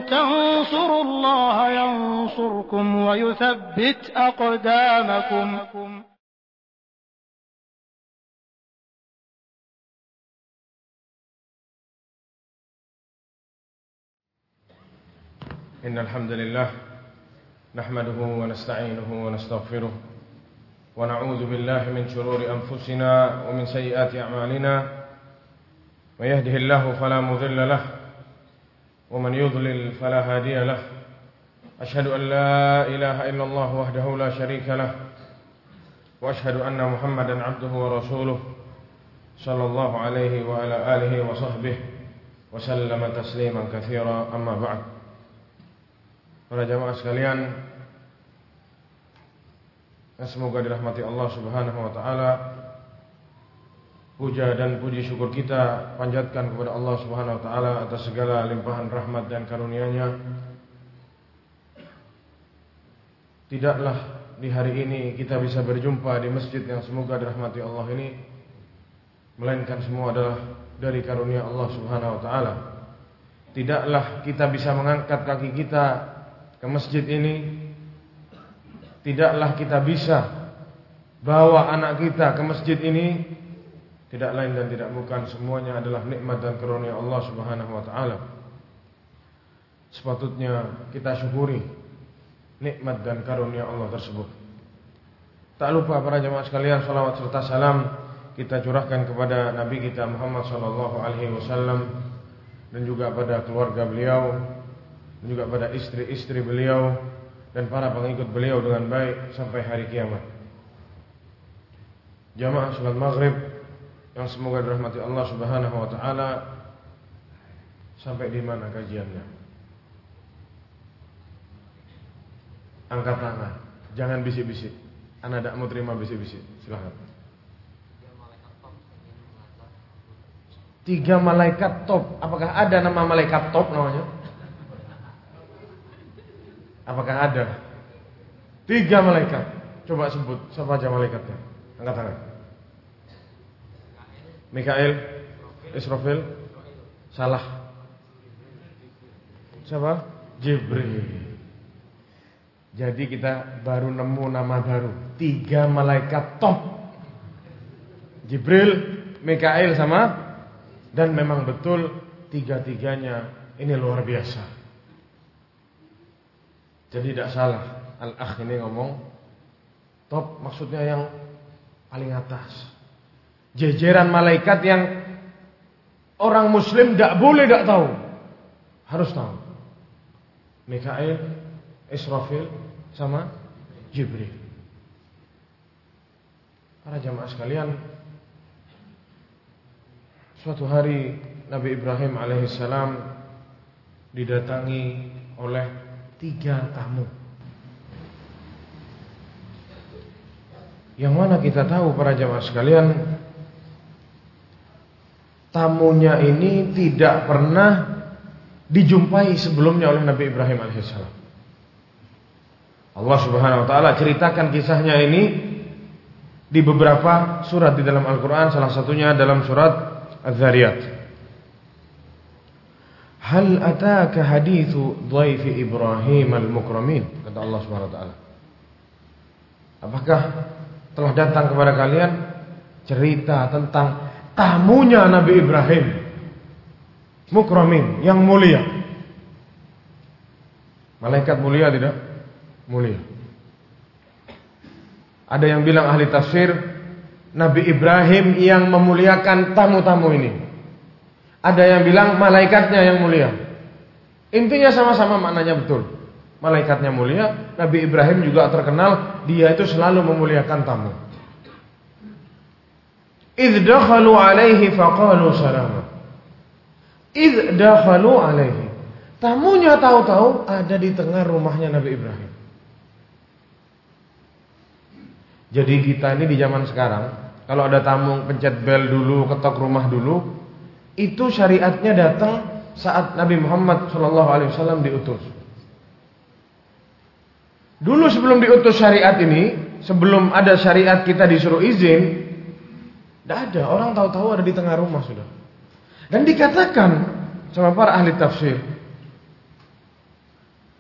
تنصروا الله ينصركم ويثبت أقدامكم. إن الحمد لله نحمده ونستعينه ونستغفره ونعوذ بالله من شرور أنفسنا ومن سيئات أعمالنا من يهده الله فلا مضل له ومن يضلل فلا هادي له أشهد أن لا إله إلا الله وحده لا شريك له وأشهد أن محمدا عبده ورسوله صلى الله عليه وعلى آله وصحبه وسلم تسليما كثيرا. أما بعد. Para jamaah sekalian, semoga dirahmati Allah Subhanahu wa taala. Puja dan puji syukur kita panjatkan kepada Allah Subhanahu wa taala atas segala limpahan rahmat dan karunia-Nya. Tidaklah di hari ini kita bisa berjumpa di masjid yang semoga dirahmati Allah ini, melainkan semua adalah dari karunia Allah Subhanahu wa taala. Tidaklah kita bisa mengangkat kaki kita ke masjid ini, tidaklah kita bisa bawa anak kita ke masjid ini, tidak lain dan tidak bukan semuanya adalah nikmat dan karunia Allah Subhanahu wa taala. Sepatutnya kita syukuri nikmat dan karunia Allah tersebut. Tak lupa para jemaah sekalian, salawat serta salam kita curahkan kepada Nabi kita Muhammad sallallahu alaihi wasallam dan juga pada keluarga beliau, dan juga pada istri-istri beliau dan para pengikut beliau dengan baik sampai hari kiamat. Jamaah salat maghrib yang semoga dirahmati Allah Subhanahu wa taala, sampai di mana kajiannya? Angkat tangan, jangan bisik-bisik. Ana tidak mau terima bisik-bisik. Silakan. 3 malaikat top. Apakah ada nama malaikat top namanya? Apakah ada 3 malaikat? Coba sebut, siapa aja malaikatnya? Angkat tangan. Mikail, Israfil, salah. Siapa? Jibril. Jadi kita baru nemu nama baru, 3 malaikat top. Jibril, Mikail sama, dan memang betul 3-3-nya ini luar biasa. Jadi tidak salah Al-Akh ini ngomong top, maksudnya yang paling atas. Jejeran malaikat yang orang muslim tidak boleh tidak tahu, harus tahu. Mikail, Israfil sama Jibril. Para jamaah sekalian, suatu hari Nabi Ibrahim alaihissalam didatangi oleh 3 tamu. Yang mana kita tahu para jamaah sekalian, tamunya ini tidak pernah dijumpai sebelumnya oleh Nabi Ibrahim alaihissalam. Allah Subhanahu wa taala ceritakan kisahnya ini di beberapa surat di dalam Al-Qur'an, salah satunya dalam surat Az-Zariyat. Hal ataka hadithu dhaifi Ibrahim al-mukramin, kata Allah Subhanahu wa taala. Apakah telah datang kepada kalian cerita tentang tamunya Nabi Ibrahim, mukramin, yang mulia? Malaikat mulia tidak? Mulia. Ada yang bilang ahli tafsir, Nabi Ibrahim yang memuliakan tamu-tamu ini. Ada yang bilang malaikatnya yang mulia. Intinya sama-sama maknanya betul. Malaikatnya mulia, Nabi Ibrahim juga terkenal dia itu selalu memuliakan tamu. Idh dakhalu alaihi faqalu salama. Idh dakhalu alaihi. Tamunya tahu-tahu ada di tengah rumahnya Nabi Ibrahim. Jadi kita ini di zaman sekarang, kalau ada tamu pencet bel dulu, ketok rumah dulu, itu syariatnya datang saat Nabi Muhammad SAW diutus. Dulu sebelum diutus syariat ini, sebelum ada syariat kita disuruh izin, tidak ada, orang tahu-tahu ada di tengah rumah sudah. Dan dikatakan sama para ahli tafsir,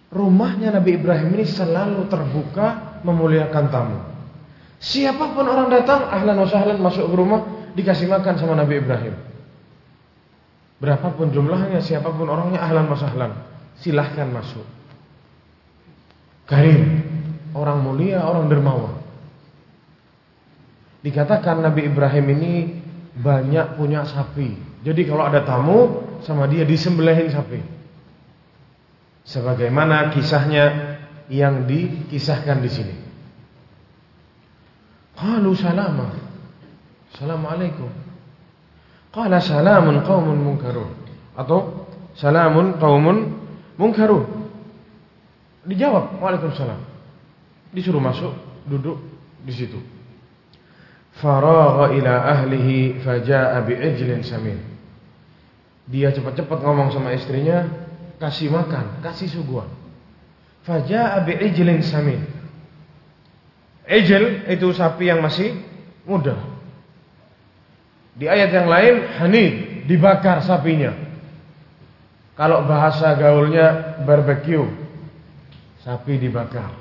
rumahnya Nabi Ibrahim ini selalu terbuka memuliakan tamu. Siapapun orang datang, ahlan wa sahlan, masuk ke rumah, dikasih makan sama Nabi Ibrahim. Berapapun jumlahnya, siapapun orangnya, ahlan wa sahlan, silahkan masuk. Karim, orang mulia, orang dermawan. Dikatakan Nabi Ibrahim ini banyak punya sapi. Jadi kalau ada tamu sama dia disembelihin sapi. Sebagaimana kisahnya yang dikisahkan di sini. Qalu salama. Assalamualaikum. Qala salamun qaumun munkarun. Atau salamun qaumun munkarun. Dijawab, waalaikumsalam. Disuruh masuk, duduk di situ. Faragha ila ahlihi faja'a bi'ijlin samin. Dia cepat-cepat ngomong sama istrinya, kasih makan, kasih suguhan. Faja'a bi'ijlin samin. Ijl itu sapi yang masih muda. Di ayat yang lain hanid, dibakar sapinya. Kalau bahasa gaulnya barbecue, sapi dibakar.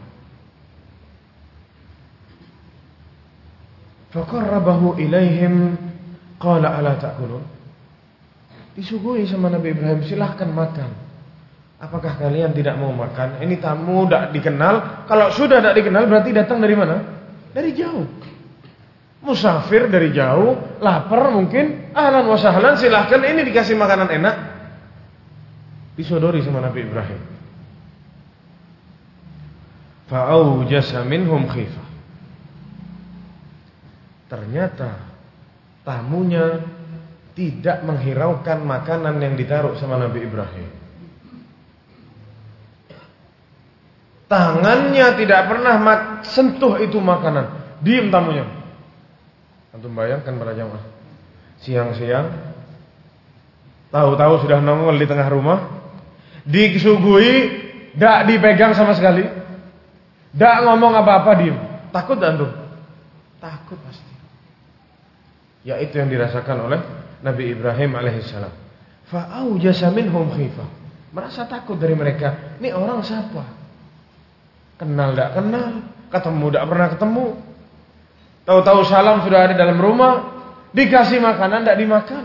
Faqarrabahu ilaihim qala ala ta'kulun. Disuguhi sama Nabi Ibrahim, silahkan makan. Apakah kalian tidak mau makan? Ini tamu tidak dikenal. Kalau sudah tidak dikenal berarti datang dari mana? Dari jauh. Musafir dari jauh, lapar mungkin, ahlan wa sahlan, silahkan, ini dikasih makanan enak. Disodori sama Nabi Ibrahim. Fa'aujasa minhum khifah. Ternyata tamunya tidak menghiraukan makanan yang ditaruh sama Nabi Ibrahim. Tangannya tidak pernah sentuh itu makanan. Diam tamunya. Antum bayangkan para jamaah. Siang-siang, tahu-tahu sudah nongol di tengah rumah, disuguhi, tidak dipegang sama sekali, tidak ngomong apa-apa, diam. Takut antum? Takut pasti. Ya itu yang dirasakan oleh Nabi Ibrahim alaihissalam. Fa'aujasa minhum khifah. Merasa takut dari mereka. Ini orang siapa? Kenal tidak kenal, ketemu tidak pernah ketemu. Tahu-tahu salam sudah ada dalam rumah, dikasih makanan tidak dimakan.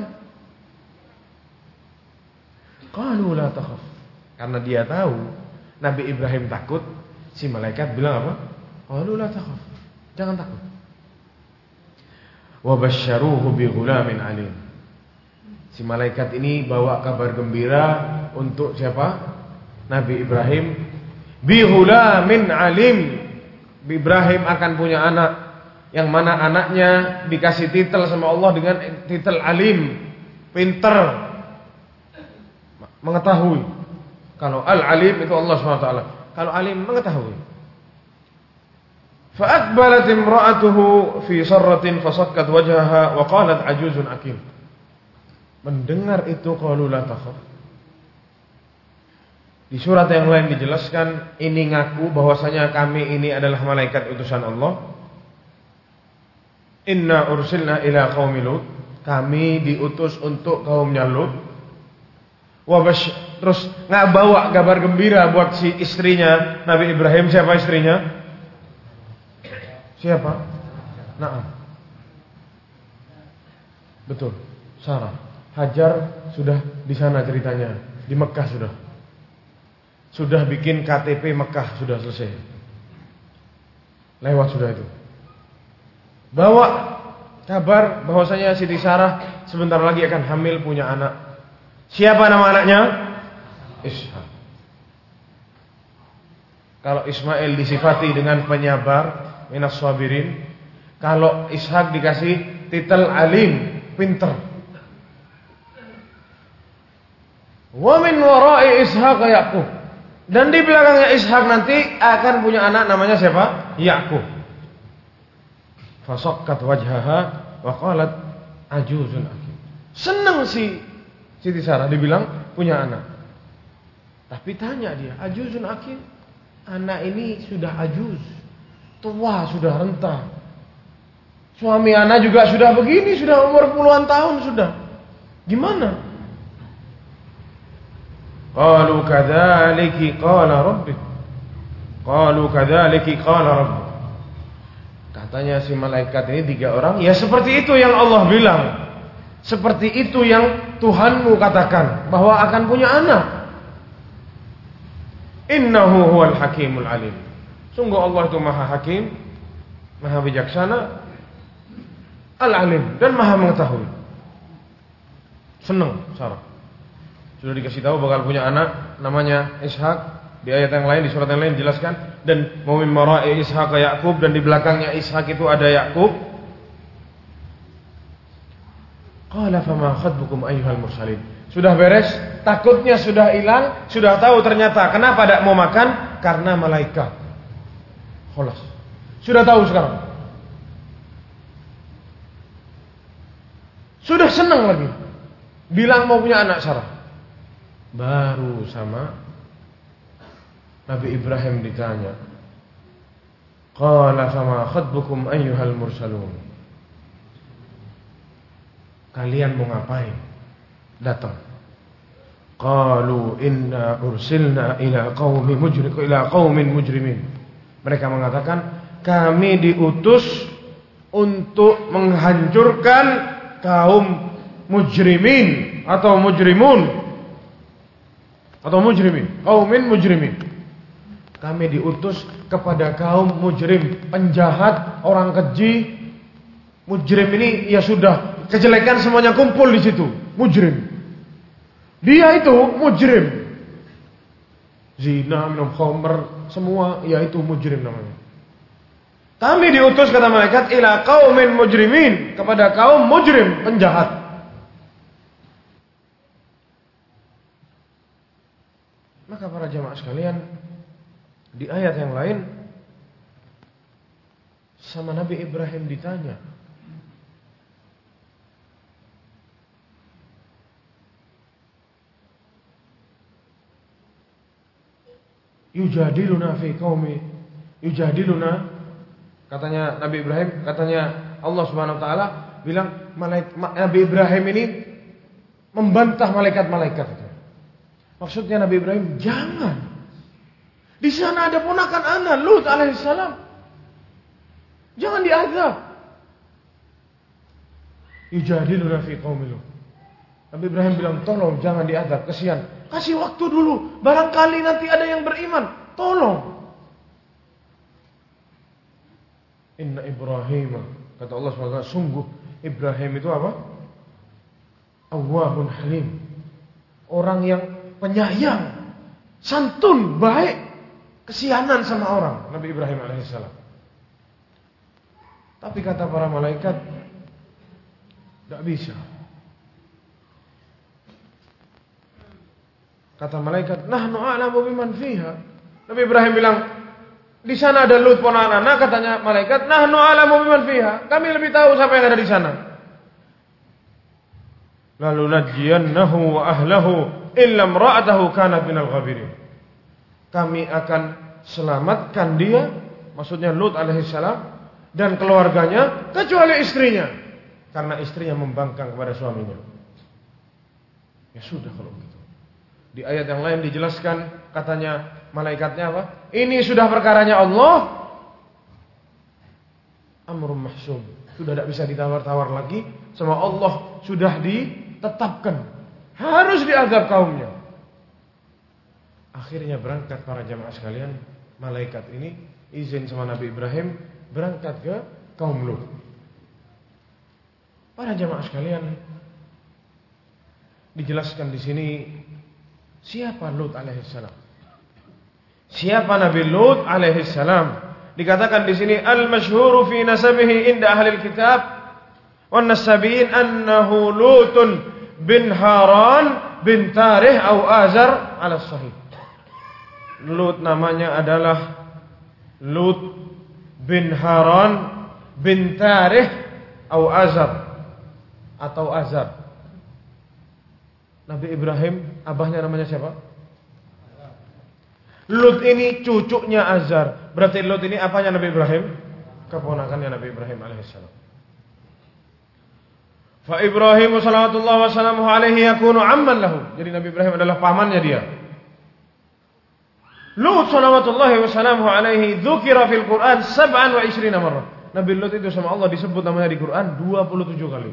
Qalu la takhaf. Karena dia tahu Nabi Ibrahim takut, si malaikat bilang apa? Qalu la takhaf. Jangan takut. Wa basyaruhu bi ghulamin alim. Si malaikat ini bawa kabar gembira untuk siapa? Nabi Ibrahim. Bi ghulamin alim. Ibrahim akan punya anak, yang mana anaknya dikasih titel sama Allah dengan titel alim, pinter, mengetahui. Kalau al-alim itu Allah SWT. Kalau alim mengetahui. Fa'aqbalat imra'atuhu fi sarratin fasakkat wajhaha wa qalat ajuzun akim. Mendengar itu qalu la takhaf. Di surat yang lain dijelaskan, ini ngaku bahwasanya kami ini adalah malaikat utusan Allah. Inna ursilna ila qaumi Lut. Kami diutus untuk kaumnya Lut. Terus nggak bawa kabar gembira buat si istrinya Nabi Ibrahim. Siapa istrinya? Siapa? Naam. Betul, Sarah. Hajar sudah di sana ceritanya, di Mekah sudah. Sudah bikin KTP Mekah, sudah selesai. Lewat sudah itu. Bawa kabar bahwasanya Siti Sarah sebentar lagi akan hamil punya anak. Siapa nama anaknya? Ishak. Kalau Ismail disifati dengan penyabar, minas sabirin. Kalau Ishak dikasih titel alim, pinter. Wa min wara'i Ishaq Yaqub. Dan di belakangnya Ishak nanti akan punya anak namanya siapa? Yaqub. Fasakkat wajhaha wa qalat ajuzun akim. Senang si Siti Sarah dibilang punya anak. Tapi tanya dia, ajuzun akim? Anak ini sudah ajuz, tua, sudah renta. Suami anak juga sudah begini, sudah umur puluhan tahun sudah. Gimana? Qalu kadzaliki qala rabbik. Qalu kadzaliki qala rabbuk. Katanya si malaikat ini 3 orang, ya seperti itu yang Allah bilang. Seperti itu yang Tuhanmu katakan, bahwa akan punya anak. Innahu huwal hakimul alim. Sungguh Allah itu maha hakim, maha bijaksana, al-alim, dan maha mengetahui. Senang Sarah. Sudah dikasih tahu bakal punya anak, namanya Ishak. Di ayat yang lain, di surat yang lain dijelaskan, dan wa min mara'i Ishaq Yaqub, dan di belakangnya Ishak itu ada Yaqub. Qala fama khatbukum ayyuhal mursalin. Sudah beres, takutnya sudah hilang, sudah tahu ternyata kenapa tidak mau makan, karena malaikat. Khalas. Sudah tahu sekarang. Sudah senang lagi. Bilang mau punya anak Sarah. Baru sama Nabi Ibrahim ditanya, qala fama khatbukum ayyuhal mursalun. Kalian mau ngapain? Datang. Qalu inna ursilna ila qaumin mujrimin. Mereka mengatakan, kami diutus untuk menghancurkan kaum mujrimin atau mujrimun atau mujrimin, qaumin mujrimin. Kami diutus kepada kaum mujrim, penjahat, orang keji. Mujrim ini ya sudah, kejelekan semuanya kumpul di situ. Mujrim. Dia itu mujrim. Zina, minum khamr, semua ya itu mujrim namanya. Kami diutus kata malaikat ila qaumin mujrimin, kepada kaum mujrim, penjahat. Maka para jamaah sekalian, di ayat yang lain sama Nabi Ibrahim ditanya, yujadiluna fi qaumi yujadiluna, katanya Nabi Ibrahim, katanya Allah Subhanahu wa taala bilang Nabi Ibrahim ini membantah malaikat-malaikat itu. Maksudnya Nabi Ibrahim, jangan. Di sana ada ponakan anak Lut alaihissalam. Jangan diazab. Yujadiluna fi qaumi Lut. Nabi Ibrahim bilang, tolong jangan diazab, kesian. Kasih waktu dulu, barangkali nanti ada yang beriman. Tolong. Inna Ibrahim, kata Allah SWT, sungguh Ibrahim itu apa? Awwahun halim. Orang yang penyayang, santun, baik, kesianan sama orang, Nabi Ibrahim alaihissalam. Tapi kata para malaikat, tidak bisa. Kata malaikat, nahnu a'lamu biman fiha. Nabi Ibrahim bilang, di sana ada Lut ponakan anak. Katanya malaikat, nahnu a'lamu biman fiha. Kami lebih tahu siapa yang ada di sana. Lalu najjiyannahu wa ahlahu illa imra'atahu kanat minal ghabirin. Kami akan selamatkan dia, maksudnya Lut alaihissalam, dan keluarganya, kecuali istrinya, karena istrinya membangkang kepada suaminya. Ya sudah kalau begitu. Di ayat yang lain dijelaskan, katanya malaikatnya apa? Ini sudah perkaranya Allah. Amrun mahsum. Sudah tidak bisa ditawar-tawar lagi. Sama Allah sudah ditetapkan. Harus diazab kaumnya. Akhirnya berangkat para jamaah sekalian. Malaikat ini izin sama Nabi Ibrahim berangkat ke kaum Lut. Para jamaah sekalian, dijelaskan di sini siapa Lut alaihissalam. Siapa Nabi Lut alaihissalam? Dikatakan di sini al-masyhuru fi nasabihi inda ahli kitab wan nasabiyin annahu Lutun bin Haran bin Tarih atau Azar ala sahih. Lut namanya adalah Lut bin Haran bin Tarih atau Azar. Nabi Ibrahim, abahnya namanya siapa? Lut ini cucunya Azar. Berarti Lut ini apanya Nabi Ibrahim? Keponakannya Nabi Ibrahim alaihissalam. Fa Ibrahim sallallahu alaihi yakunu amman lahu. Jadi Nabi Ibrahim adalah pamannya dia. Lut salawatullahi wassalamu alaihi dzukira fil Quran 27 marrah. Nabi Lut itu sama Allah disebut namanya di Quran 27 kali.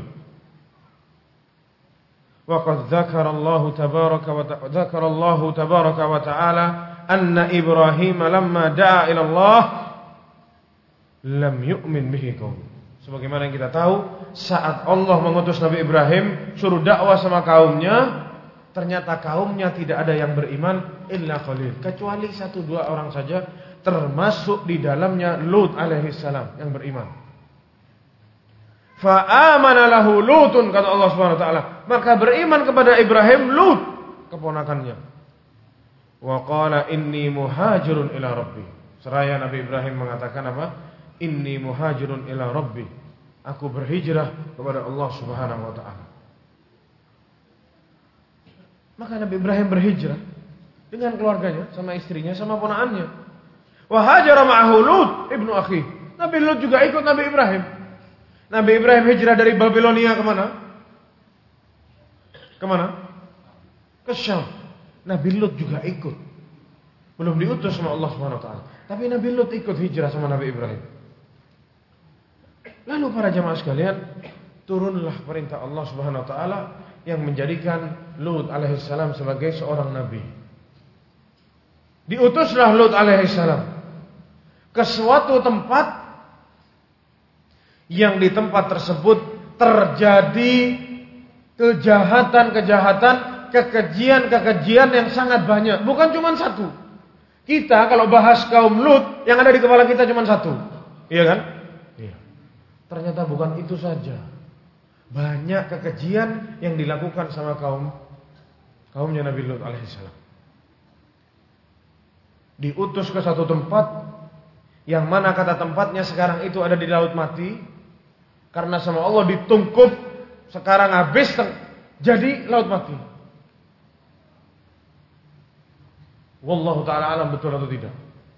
Wa qad dzakarallahu tabaraka wa ta'ala anna Ibrahim lamma da'a ila Allah lam yu'min bihi qaum. Sebagaimana yang kita tahu, saat Allah mengutus Nabi Ibrahim suruh dakwah sama kaumnya, ternyata kaumnya tidak ada yang beriman illa qalil, kecuali 1-2 orang saja, termasuk di dalamnya Lut alaihissalam yang beriman. Fa amana lahu Lutun, kata Allah Subhanahu wa taala, maka beriman kepada Ibrahim Lut, keponakannya. Wa qala inni muhajirun ila rabbi. Seraya Nabi Ibrahim mengatakan apa? Inni muhajirun ila rabbi. Aku berhijrah kepada Allah Subhanahu wa taala. Maka Nabi Ibrahim berhijrah dengan keluarganya, sama istrinya, sama ponakannya. Wa hajara ma'ahu Lut ibnu akhi. Nabi Lut juga ikut Nabi Ibrahim. Nabi Ibrahim hijrah dari Babilonia kemana? Kemana? Ke Syam. Nabi Lut juga ikut. Belum diutus sama Allah Subhanahu wa taala, tapi Nabi Lut ikut hijrah sama Nabi Ibrahim. Lalu para jamaah sekalian, turunlah perintah Allah Subhanahu wa taala yang menjadikan Lut alaihissalam sebagai seorang nabi. Diutuslah Lut alaihissalam ke suatu tempat yang di tempat tersebut terjadi kejahatan-kejahatan, kekejian-kekejian yang sangat banyak. Bukan cuma satu. Kita kalau bahas kaum Lut, yang ada di kepala kita cuma satu. Iya kan? Iya. Ternyata bukan itu saja. Banyak kekejian yang dilakukan sama kaumnya Nabi Lut alaihissalam. Diutus ke satu tempat yang mana kata tempatnya sekarang itu ada di Laut Mati, karena sama Allah ditungkup, sekarang habis jadi Laut Mati. Wallahu ta'ala alam betul atau tidak.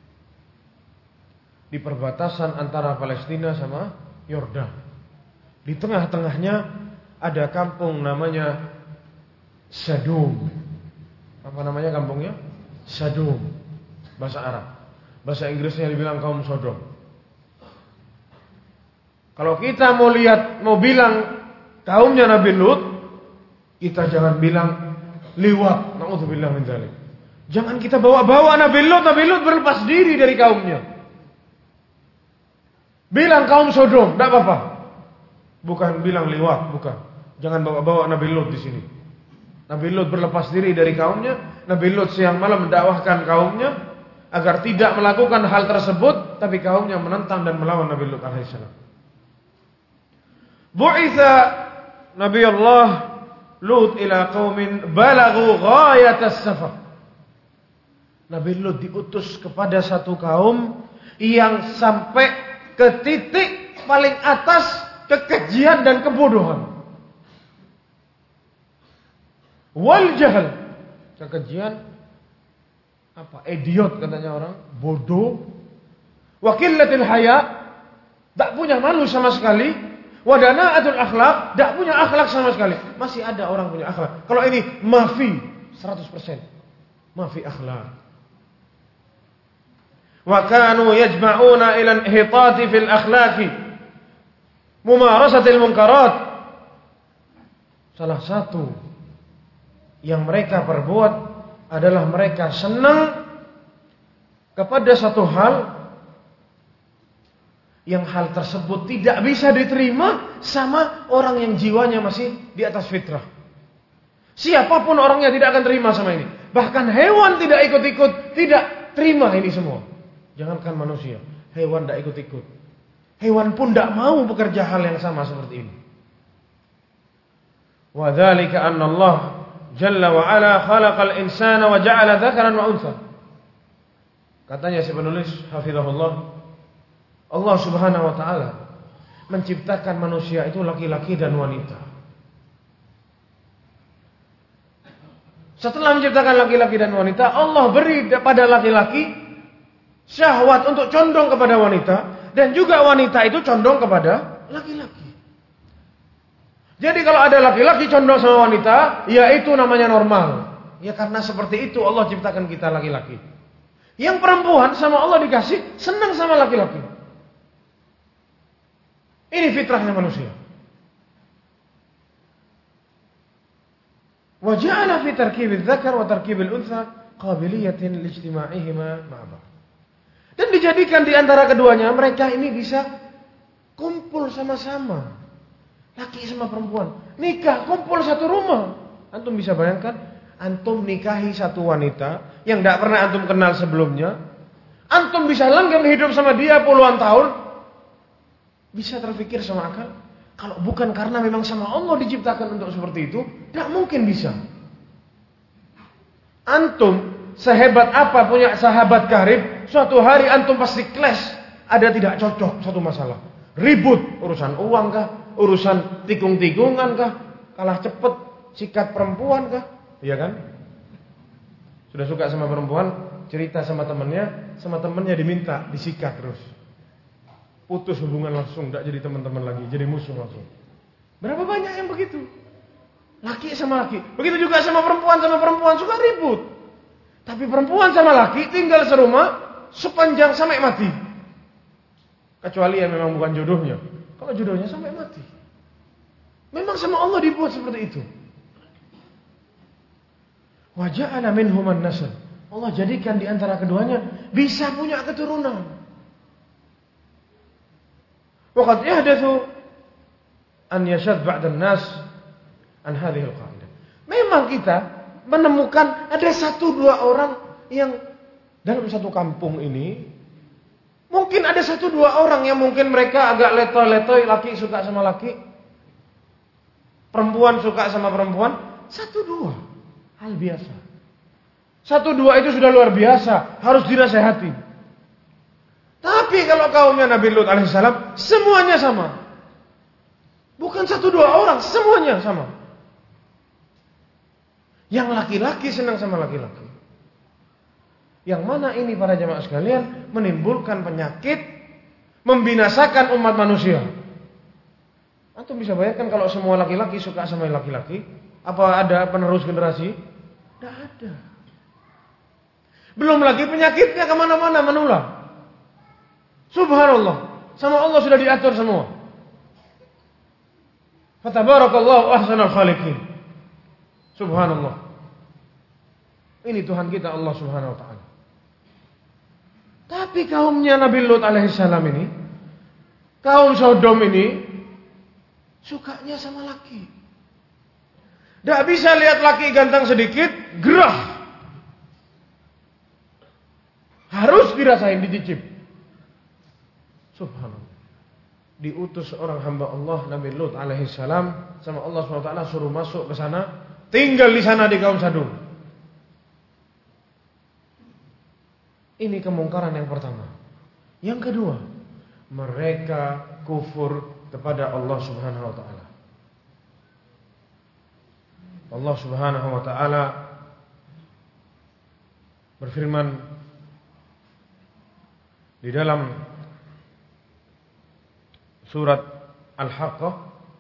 Di perbatasan antara Palestina sama Yordan. Di tengah-tengahnya ada kampung namanya Sadum. Apa namanya kampungnya? Sadum. Bahasa Arab. Bahasa Inggrisnya dibilang kaum Sodom. Kalau kita mau bilang kaumnya Nabi Lut, kita jangan bilang liwat. Na'udzubillah min dzalik. Jangan kita bawa-bawa Nabi Lut berlepas diri dari kaumnya. Bilang kaum Sodom, tidak apa-apa. Bukan bilang liwat, bukan. Jangan bawa-bawa Nabi Lut di sini. Nabi Lut berlepas diri dari kaumnya. Nabi Lut siang malam mendakwahkan kaumnya agar tidak melakukan hal tersebut, tapi kaumnya menentang dan melawan Nabi Lut alaihissalam. Bu'itha Nabi Allah Lut ila qaumin balaghu ghayatas safar. Nabi Lut diutus kepada satu kaum yang sampai ke titik paling atas kekejian dan kebodohan. Wal jahal, kekejian apa? Idiot katanya orang, bodoh. Wa qillatil haya, tak punya malu sama sekali. Wa dana'atul akhlaq, tak punya akhlak sama sekali. Masih ada orang punya akhlak. Kalau ini mafi 100%. Mafi akhlak. Wa kanu yajma'una ila inhitati fil akhlaqi mumarasatil munkarat. Salah satu yang mereka perbuat adalah mereka senang kepada satu hal yang hal tersebut tidak bisa diterima sama orang yang jiwanya masih di atas fitrah. Siapapun orangnya tidak akan terima sama ini. Bahkan hewan tidak ikut-ikut, tidak terima ini semua. Jangankan manusia, hewan tidak ikut-ikut. Hewan pun tidak mau bekerja hal yang sama seperti ini. Wa dzalika anna Allah Jalla wa ala khalaqal insana wa ja'ala dzakaran wa untha. Katanya si penulis hafizahullah, Allah Subhanahu wa taala menciptakan manusia itu laki-laki dan wanita. Setelah menciptakan laki-laki dan wanita, Allah beri pada laki-laki syahwat untuk condong kepada wanita, dan juga wanita itu condong kepada laki-laki. Jadi kalau ada laki-laki condong sama wanita, ya itu namanya normal. Ya karena seperti itu Allah ciptakan kita laki-laki. Yang perempuan sama Allah dikasih senang sama laki-laki. Ini fitrahnya manusia. Wa ja'ala fi tarkibil dzakar wa tarkibil untha qabiliyatin lijtima'ihima ma'a ba'd. Dan dijadikan di antara keduanya mereka ini bisa kumpul sama-sama. Laki sama perempuan, nikah, kumpul satu rumah. Antum bisa bayangkan, antum nikahi satu wanita yang tidak pernah antum kenal sebelumnya. Antum bisa langgeng hidup sama dia puluhan tahun. Bisa terpikir sama akal? Kalau bukan karena memang sama Allah diciptakan untuk seperti itu, tidak mungkin bisa. Antum sehebat apa punya sahabat karib, suatu hari antum pasti clash, ada tidak cocok satu masalah. Ribut, urusan uang kah? Urusan tikung-tikungan kah? Kalah cepet, sikat perempuan kah? Iya kan? Sudah suka sama perempuan, cerita sama temannya diminta, disikat terus. Putus hubungan langsung, tidak jadi teman-teman lagi, jadi musuh langsung. Berapa banyak yang begitu? Laki sama laki. Begitu juga sama perempuan suka ribut. Tapi perempuan sama laki tinggal serumah sepanjang sampai mati. Kecuali yang memang bukan jodohnya. Kalau jodohnya sampai mati. Memang sama Allah dibuat seperti itu. Wa ja'ala minhuman nasl. Allah jadikan di antara keduanya bisa punya keturunan. Waqad yahdatsu an yashad ba'd an-nas an hadhihi al-qa'idah. Memang kita menemukan ada 1-2 orang yang dalam satu kampung ini mungkin ada 1-2 orang yang mungkin mereka agak letoy-letoy, laki suka sama laki, perempuan suka sama perempuan, 1-2 hal biasa. 1-2 itu sudah luar biasa, harus dinasehati. Tapi kalau kaumnya Nabi Lut alaihissalam semuanya sama. Bukan 1-2 orang, semuanya sama. Yang laki-laki senang sama laki-laki. Yang mana ini para jamaah sekalian menimbulkan penyakit, membinasakan umat manusia. Antum bisa bayangkan kalau semua laki-laki suka sama laki-laki, apa ada penerus generasi? Tidak ada. Belum lagi penyakitnya kemana-mana menular. Subhanallah, sama Allah sudah diatur semua. Fatabarakallahu ahsanul khaliqin. Subhanallah. Ini Tuhan kita Allah Subhanahu wa taala. Tapi kaumnya Nabi Lut alaihissalam ini, kaum Sodom ini sukanya sama laki. Tidak bisa lihat laki ganteng sedikit, gerah. Harus dirasain, dicicip. Subhanallah. Diutus orang hamba Allah Nabi Lut alaihissalam sama Allah SWT suruh masuk ke sana, tinggal di sana di kaum Sodom. Ini kemungkaran yang pertama. Yang kedua, mereka kufur kepada Allah Subhanahu wa taala. Allah Subhanahu wa taala berfirman di dalam surat Al-Haqqah,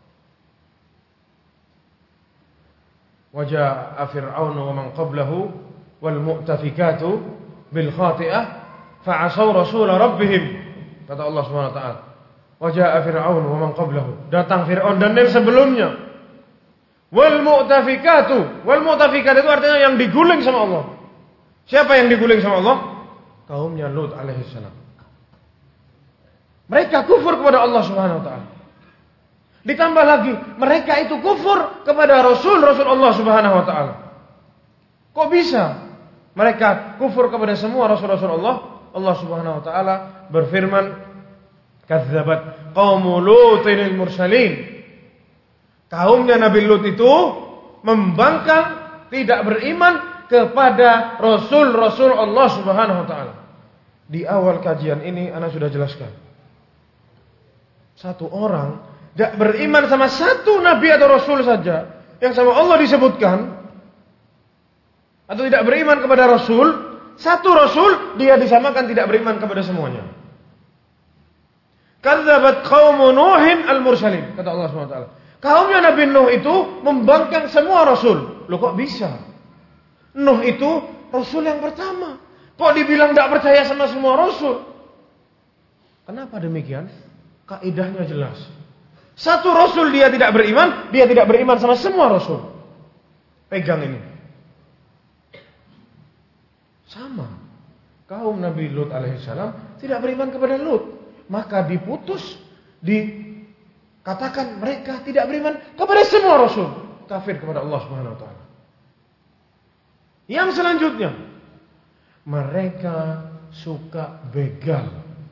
wa jaa'a fir'aunu wa man qablahu wal mu'tafikatu bil khati'ah fa'asaw rasul rabbihim, kata Allah Subhanahu wa taala. Wa jaa'a fir'aun wa man qablahu, datang Firaun dan yang sebelumnya. Wal mu'tafikatu, wal mu'tafikat itu artinya yang diguling sama Allah. Siapa yang diguling sama Allah? Kaumnya Lut alaihissalam. Mereka kufur kepada Allah Subhanahu wa taala. Ditambah lagi, mereka itu kufur kepada Rasul Allah Subhanahu wa taala. Kok bisa? Mereka kufur kepada semua Rasul Allah. Allah Subhanahu wa taala berfirman, "Kadzdzabat qaumul Lutin mursalin." Kaumnya Nabi Lut itu membangkang, tidak beriman kepada Rasul Allah Subhanahu wa taala. Di awal kajian ini ana sudah jelaskan. Satu orang tidak beriman sama satu nabi atau rasul saja yang sama Allah disebutkan, atau tidak beriman kepada rasul, satu rasul dia disamakan tidak beriman kepada semuanya. Kadzabat qaumun Nuhin al-mursalin, kata Allah SWT. Kaumnya Nabi Nuh itu membangkang semua rasul. Loh kok bisa? Nuh itu rasul yang pertama. Kok dibilang tidak percaya sama semua Rasul? Kenapa demikian? Kaidahnya jelas. Satu Rasul dia tidak beriman sama semua Rasul. Pegang ini. Sama. Kaum Nabi Lut alaihissalam tidak beriman kepada Lut. Maka diputus, dikatakan mereka tidak beriman kepada semua Rasul. Kafir kepada Allah Subhanahu wa ta'ala. Yang selanjutnya, mereka suka begal.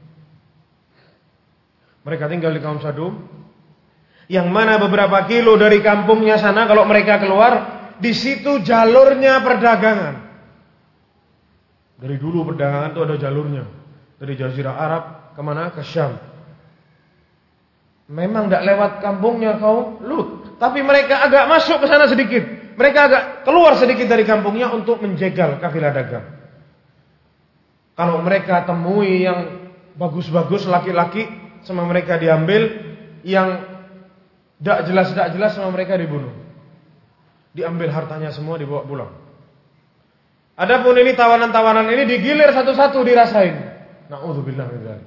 Mereka tinggal di kaum Sadum, yang mana beberapa kilo dari kampungnya sana kalau mereka keluar, di situ jalurnya perdagangan. Dari dulu perdagangan itu ada jalurnya. Dari Jazirah Arab kemana? Ke Syam. Memang tidak lewat kampungnya kaum Lut, tapi mereka agak masuk ke sana sedikit. Mereka agak keluar sedikit dari kampungnya untuk menjegal kafilah dagang. Kalau mereka temui yang bagus-bagus laki-laki, sama mereka diambil. Yang tidak jelas sama mereka dibunuh. Diambil hartanya semua, dibawa pulang. Adapun ini tawanan-tawanan ini digilir satu-satu dirasain. Na'udzubillah min dzalik.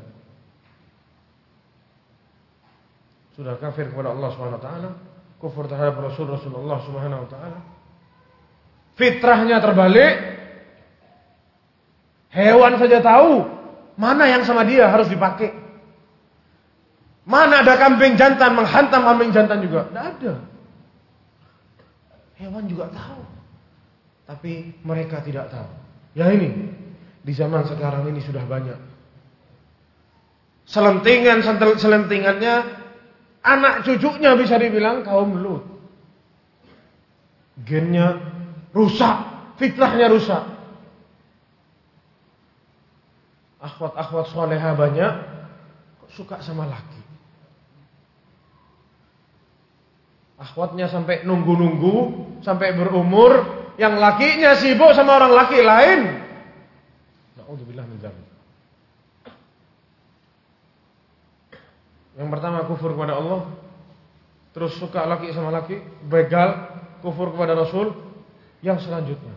Sudah kafir kepada Allah Subhanahu wa taala, kufur terhadap Rasulullah Subhanahu wa taala. Fitrahnya terbalik. Hewan saja tahu mana yang sama dia harus dipakai. Mana ada kambing jantan menghantam kambing jantan juga? Tidak ada. Hewan juga tahu. Tapi mereka tidak tahu. Ya ini, di zaman sekarang ini sudah banyak. Selentingannya, anak cucunya bisa dibilang kaum Lut. Gennya rusak, fitrahnya rusak. Akhwat-akhwat soleha banyak, kok suka sama laki. Akhwatnya sampai nunggu-nunggu, sampai berumur, yang lakinya sibuk sama orang laki lain. Na'udzubillah min dzalik. Yang pertama kufur kepada Allah, terus suka laki sama laki, begal, kufur kepada Rasul. Yang selanjutnya,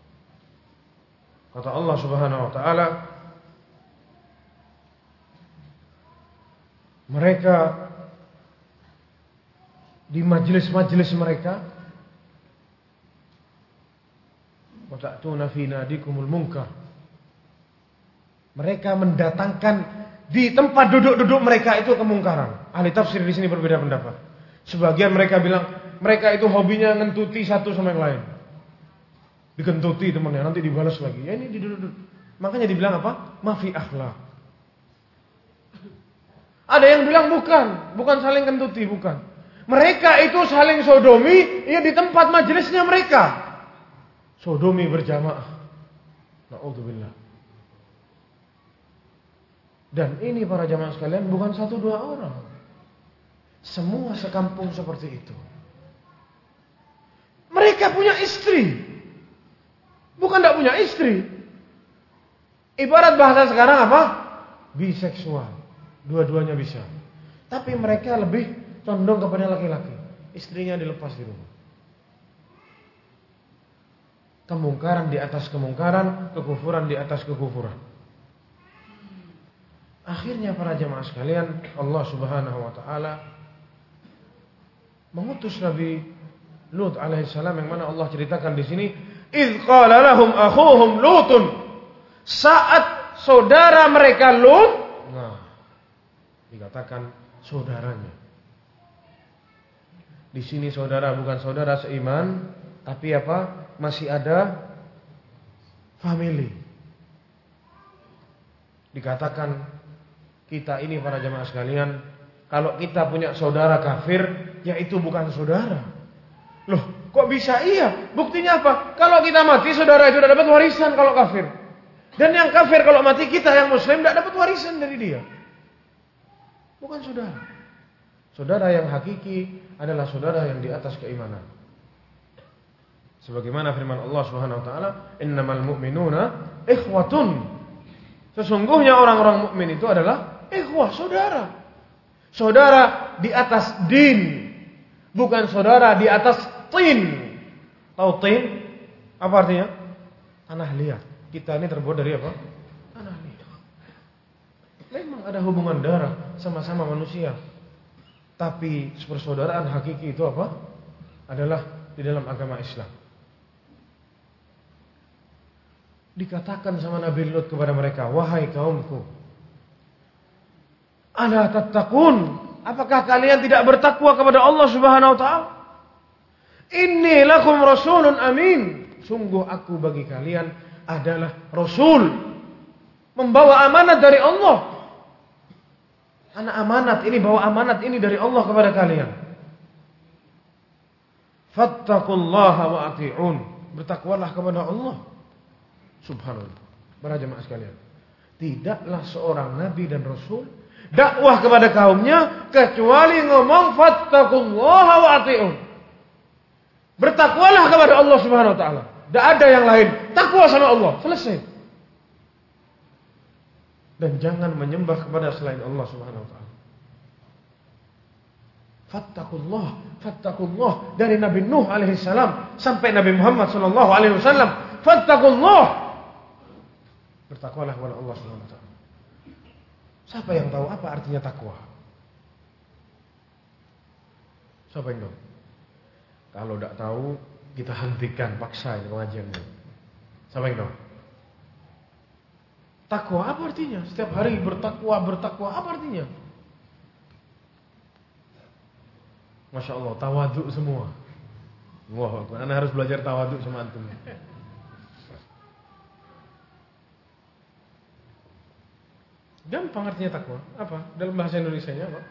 kata Allah Subhanahu wa taala, mereka di majelis-majelis mereka, wa ta'tuna fi nadikumul munkar. Mereka mendatangkan di tempat duduk-duduk mereka itu kemungkaran. Ahli tafsir di sini berbeda pendapat. Sebagian mereka bilang mereka itu hobinya ngentuti satu sama yang lain. Dikentuti temannya, nanti dibalas lagi. Ya ini duduk-duduk. Makanya dibilang apa? Mafi akhlak. Ada yang bilang bukan saling kentuti, bukan. Mereka itu saling sodomi ya di tempat majelisnya mereka. Sodomi berjamaah. Na'udzubillah. Dan ini para jamaah sekalian bukan 1-2 orang. Semua sekampung seperti itu. Mereka punya istri. Bukan tidak punya istri. Ibarat bahasa sekarang apa? Biseksual. Dua-duanya bisa. Tapi mereka lebih condong kepada laki-laki. Istrinya dilepas di rumah. Kemungkaran di atas kemungkaran, kekufuran di atas kekufuran. Akhirnya para jamaah sekalian, Allah Subhanahu wa taala mengutus Nabi Lut alaihissalam, yang mana Allah ceritakan di sini, "Idz qala lahum akhuhum Lutun." Saat saudara mereka Lut, dikatakan saudaranya. Di sini saudara bukan saudara seiman, tapi apa? Masih ada family. Dikatakan kita ini para jamaah sekalian, kalau kita punya saudara kafir, ya itu bukan saudara. Loh, kok bisa iya? Buktinya apa? Kalau kita mati, saudara itu sudah dapat warisan kalau kafir. Dan yang kafir kalau mati, kita yang muslim tidak dapat warisan dari dia. Bukan saudara. Saudara yang hakiki adalah saudara yang di atas keimanan. Sebagaimana firman Allah Subhanahu wa taala, "Innamal mu'minuna ikhwatun." Sesungguhnya orang-orang mukmin itu adalah ikhwah, saudara. Saudara di atas din, bukan saudara di atas tin. Tahu tin? Apa artinya? Tanah liat. Kita ini terbuat dari apa? Tanah liat. Memang ada hubungan darah, sama-sama manusia. Tapi persaudaraan hakiki itu apa? Adalah di dalam agama Islam. Dikatakan sama Nabi Lut kepada mereka, wahai kaumku, ala tattaqun, apakah kalian tidak bertakwa kepada Allah Subhanahu wa taala? Inni lakum rasulun amin. Sungguh aku bagi kalian adalah rasul, membawa amanat dari Allah. Anak amanat ini, bawa amanat ini dari Allah kepada kalian. Fattaqullaha wa ati'un. Bertakwalah kepada Allah. Subhanallah. Para jemaah sekalian, tidaklah seorang nabi dan rasul dakwah kepada kaumnya kecuali ngomong fattaqullaha wa ati'un. Bertakwalah kepada Allah Subhanahu wa taala. Tidak ada yang lain. Takwa sama Allah. Selesai. Dan jangan menyembah kepada selain Allah Subhanahu wa taala. Fattaqullah dari Nabi Nuh alaihi salam sampai Nabi Muhammad sallallahu alaihi wasallam. Fattaqullah. Bertakwalah kepada Allah Subhanahu wa taala. Siapa yang tahu apa artinya takwa? Siapa yang tahu? Kalau tidak tahu, kita hentikan, paksa ini pengajiannya. Siapa yang tahu? Takwa apa artinya? Setiap hari bertakwa apa artinya? Masya Allah, tawaduk semua. Wah, Anda harus belajar tawaduk sama antum. Gampang artinya takwa. Apa? Dalam bahasa Indonesianya apa?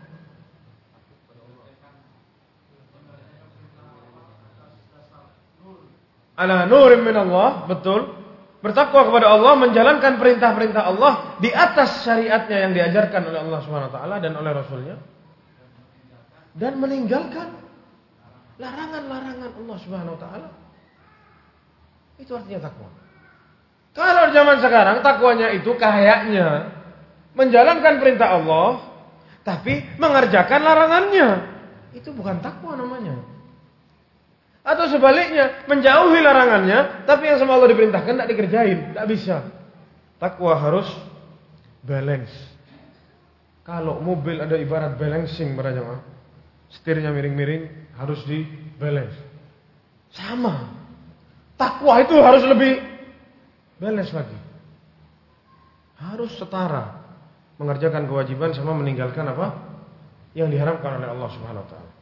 Ala nurim min Allah, betul. Bertakwa kepada Allah, menjalankan perintah-perintah Allah di atas syariatnya yang diajarkan oleh Allah Subhanahu wa taala dan oleh Rasulnya, dan meninggalkan larangan-larangan Allah Subhanahu wa taala. Itu artinya takwa. Kalau zaman sekarang takwanya itu kayaknya menjalankan perintah Allah tapi mengerjakan larangannya. Itu bukan takwa namanya. Atau sebaliknya, menjauhi larangannya tapi yang sama Allah diperintahkan tidak dikerjain, tidak bisa. Takwa harus balance. Kalau mobil ada ibarat balancing para jemaah, setirnya miring-miring harus di balance. Sama. Takwa itu harus lebih balance lagi. Harus setara. Mengerjakan kewajiban sama meninggalkan apa yang diharamkan oleh Allah Subhanahu wa taala.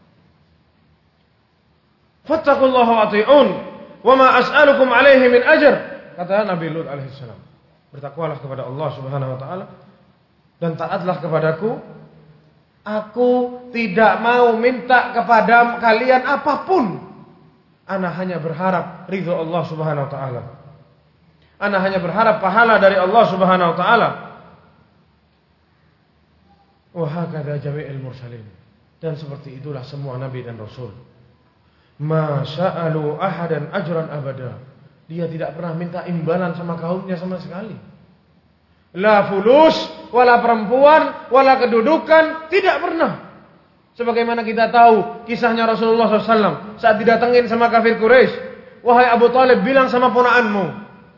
Fattaqullaha wa ati'un wa ma as'alukum alaihi min ajr, kata Nabi Lut alaihi salam. Bertakwalah kepada Allah Subhanahu wa taala dan taatlah kepadaku. Aku tidak mau minta kepada kalian apapun. Ana hanya berharap ridho Allah Subhanahu wa taala. Ana hanya berharap pahala dari Allah Subhanahu wa taala. Wa hakadha jami'ul mursalin. Dan seperti itulah semua nabi dan rasul. Ma sa'alu ahadan ajran abada. Dia tidak pernah minta imbalan sama kaumnya sama sekali. La fulus, wala perempuan, wala kedudukan, tidak pernah. Sebagaimana kita tahu kisahnya Rasulullah SAW saat didatengin sama kafir Quraisy. Wahai Abu Talib, bilang sama ponaanmu,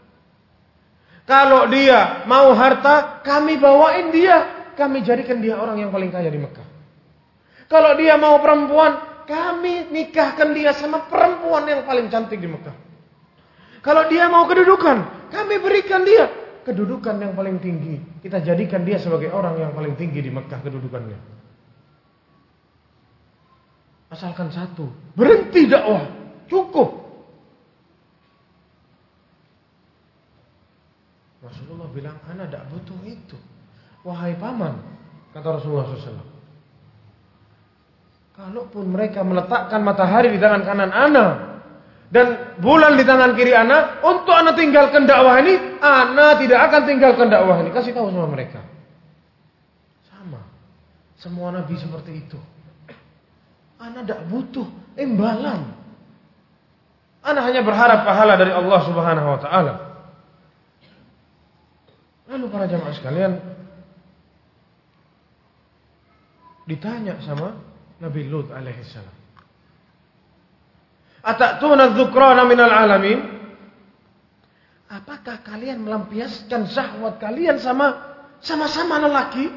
kalau dia mau harta, kami bawain dia, kami jadikan dia orang yang paling kaya di Mekah. Kalau dia mau perempuan, kami nikahkan dia sama perempuan yang paling cantik di Mekah. Kalau dia mau kedudukan, kami berikan dia kedudukan yang paling tinggi. Kita jadikan dia sebagai orang yang paling tinggi di Mekah kedudukannya. Asalkan satu, berhenti dakwah, cukup. Rasulullah bilang, ana tidak butuh itu. Wahai paman, kata Rasulullah SAW. Kalaupun mereka meletakkan matahari di tangan kanan ana dan bulan di tangan kiri ana, untuk ana tinggalkan dakwah ini, ana tidak akan tinggalkan dakwah ini. Kasih tahu sama mereka. Sama. Semua nabi seperti itu. Ana tidak butuh imbalan. Ana hanya berharap pahala dari Allah Subhanahu wa taala. Lalu para jamaah sekalian ditanya sama Nabi Lut alaihissalam, atatuna dzukrana minal alamin? Apakah kalian melampiaskan syahwat kalian sama-sama lelaki?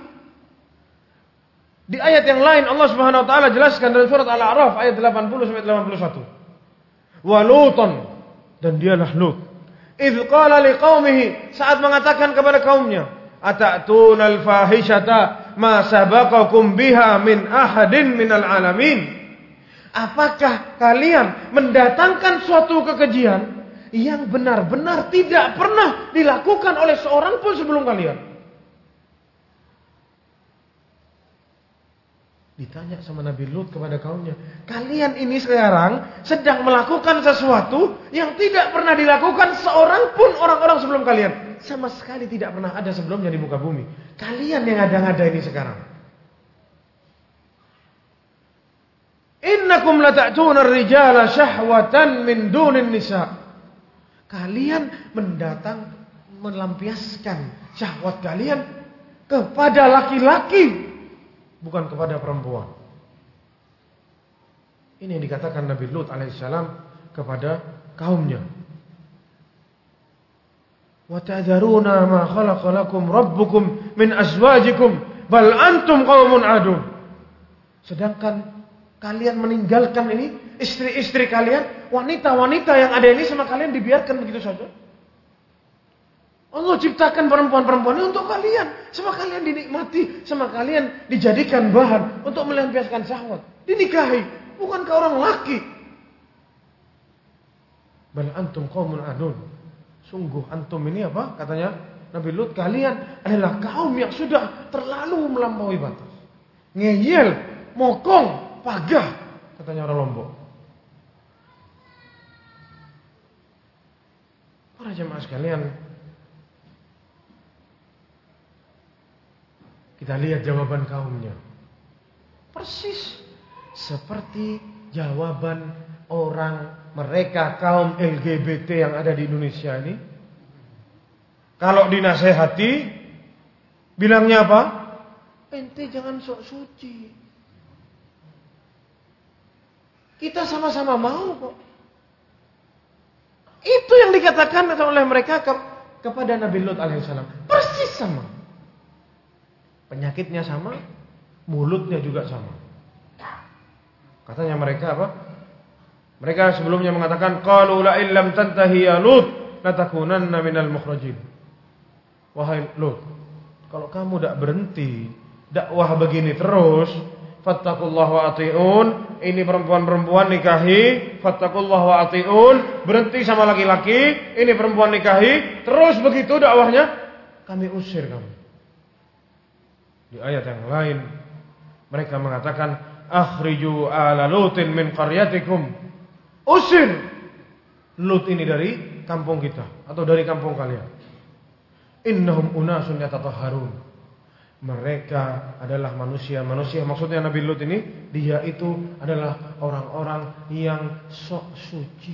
Di ayat yang lain Allah Subhanahu wa taala jelaskan dalam surat Al-A'raf ayat 80 sampai 81. Wa Lutan, dan dialah Lut. Idz qala liqaumihi, saat mengatakan kepada kaumnya, atatuna al-fahishata ma sabaqakum biha min ahadin minal alamin. Apakah kalian mendatangkan suatu kekejian yang benar-benar tidak pernah dilakukan oleh seorang pun sebelum kalian? Ditanya sama Nabi Lut kepada kaumnya, kalian ini sekarang sedang melakukan sesuatu yang tidak pernah dilakukan seorang pun orang-orang sebelum kalian. Sama sekali tidak pernah ada sebelumnya di muka bumi. Kalian yang ada-ada ini sekarang. Innakum lata'tuna ar-rijala syahwatan min dunin nisa. Kalian melampiaskan syahwat kalian kepada laki-laki, bukan kepada perempuan. Ini yang dikatakan Nabi Lut alaihissalam kepada kaumnya. Wa tadharuna ma khalaqa lakum rabbukum min azwajikum bal antum qaumun adun. Sedangkan kalian meninggalkan ini istri-istri kalian, wanita-wanita yang ada ini sama kalian dibiarkan begitu saja. Allah ciptakan perempuan-perempuan ini untuk kalian, sama kalian dinikmati, sama kalian dijadikan bahan untuk melampiaskan syahwat, dinikahi, bukan ke orang laki. Bal antum qaumun adun. Sungguh antum ini apa? Katanya Nabi Lut, kalian adalah kaum yang sudah terlalu melampaui batas. Ngeyel, mokong, pagah, katanya orang Lombok. Para jemaah sekalian, kita lihat jawaban kaumnya. Persis seperti jawaban orang mereka kaum LGBT yang ada di Indonesia ini. Kalau dinasehati, bilangnya apa? Ente jangan sok suci. Kita sama-sama mau kok. Itu yang dikatakan oleh mereka kepada Nabi Lut alaihissalam. Persis sama. Penyakitnya sama, mulutnya juga sama. Katanya mereka apa? Mereka sebelumnya mengatakan, qalu la illam tantahi ya Lut latakunanna minal mukhrajin. Wahai Lut, kalau kamu tidak berhenti dakwah begini terus, fattaqullaha wa ati'un, ini perempuan-perempuan nikahi, fattaqullaha wa ati'un, berhenti sama laki-laki, ini perempuan nikahi, terus begitu dakwahnya, kami usir kamu. Di ayat yang lain mereka mengatakan, akhriju ala Lutin min qaryatikum. Usir Lut ini dari kampung kita atau dari kampung kalian. Innahum unasun yatatahharun. Mereka adalah manusia-manusia. Maksudnya Nabi Lut ini, dia itu adalah orang-orang yang sok suci.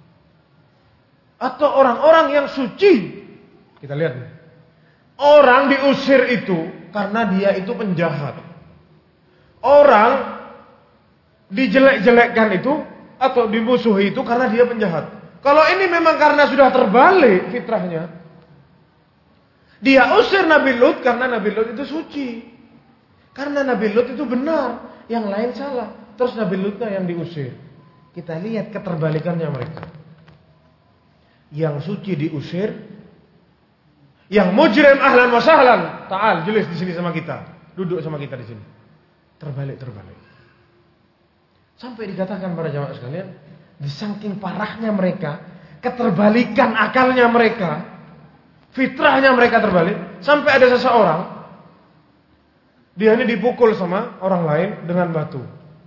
Atau orang-orang yang suci. Kita lihat nih. Orang diusir itu karena dia itu penjahat. Orang dijelek-jelekkan itu atau dimusuhi itu karena dia penjahat. Kalau ini memang karena sudah terbalik fitrahnya, dia usir Nabi Lut karena Nabi Lut itu suci. Karena Nabi Lut itu benar, yang lain salah. Terus Nabi Lutnya yang diusir. Kita lihat keterbalikannya mereka. Yang suci diusir, yang mujrim ahlan wa sahlan, ta'al jelis di sini sama kita, duduk sama kita di sini. Terbalik. Sampai dikatakan para jamaah sekalian, di saking parahnya mereka, keterbalikan akalnya mereka, fitrahnya mereka terbalik, sampai ada seseorang dia ini dipukul sama orang lain dengan batu.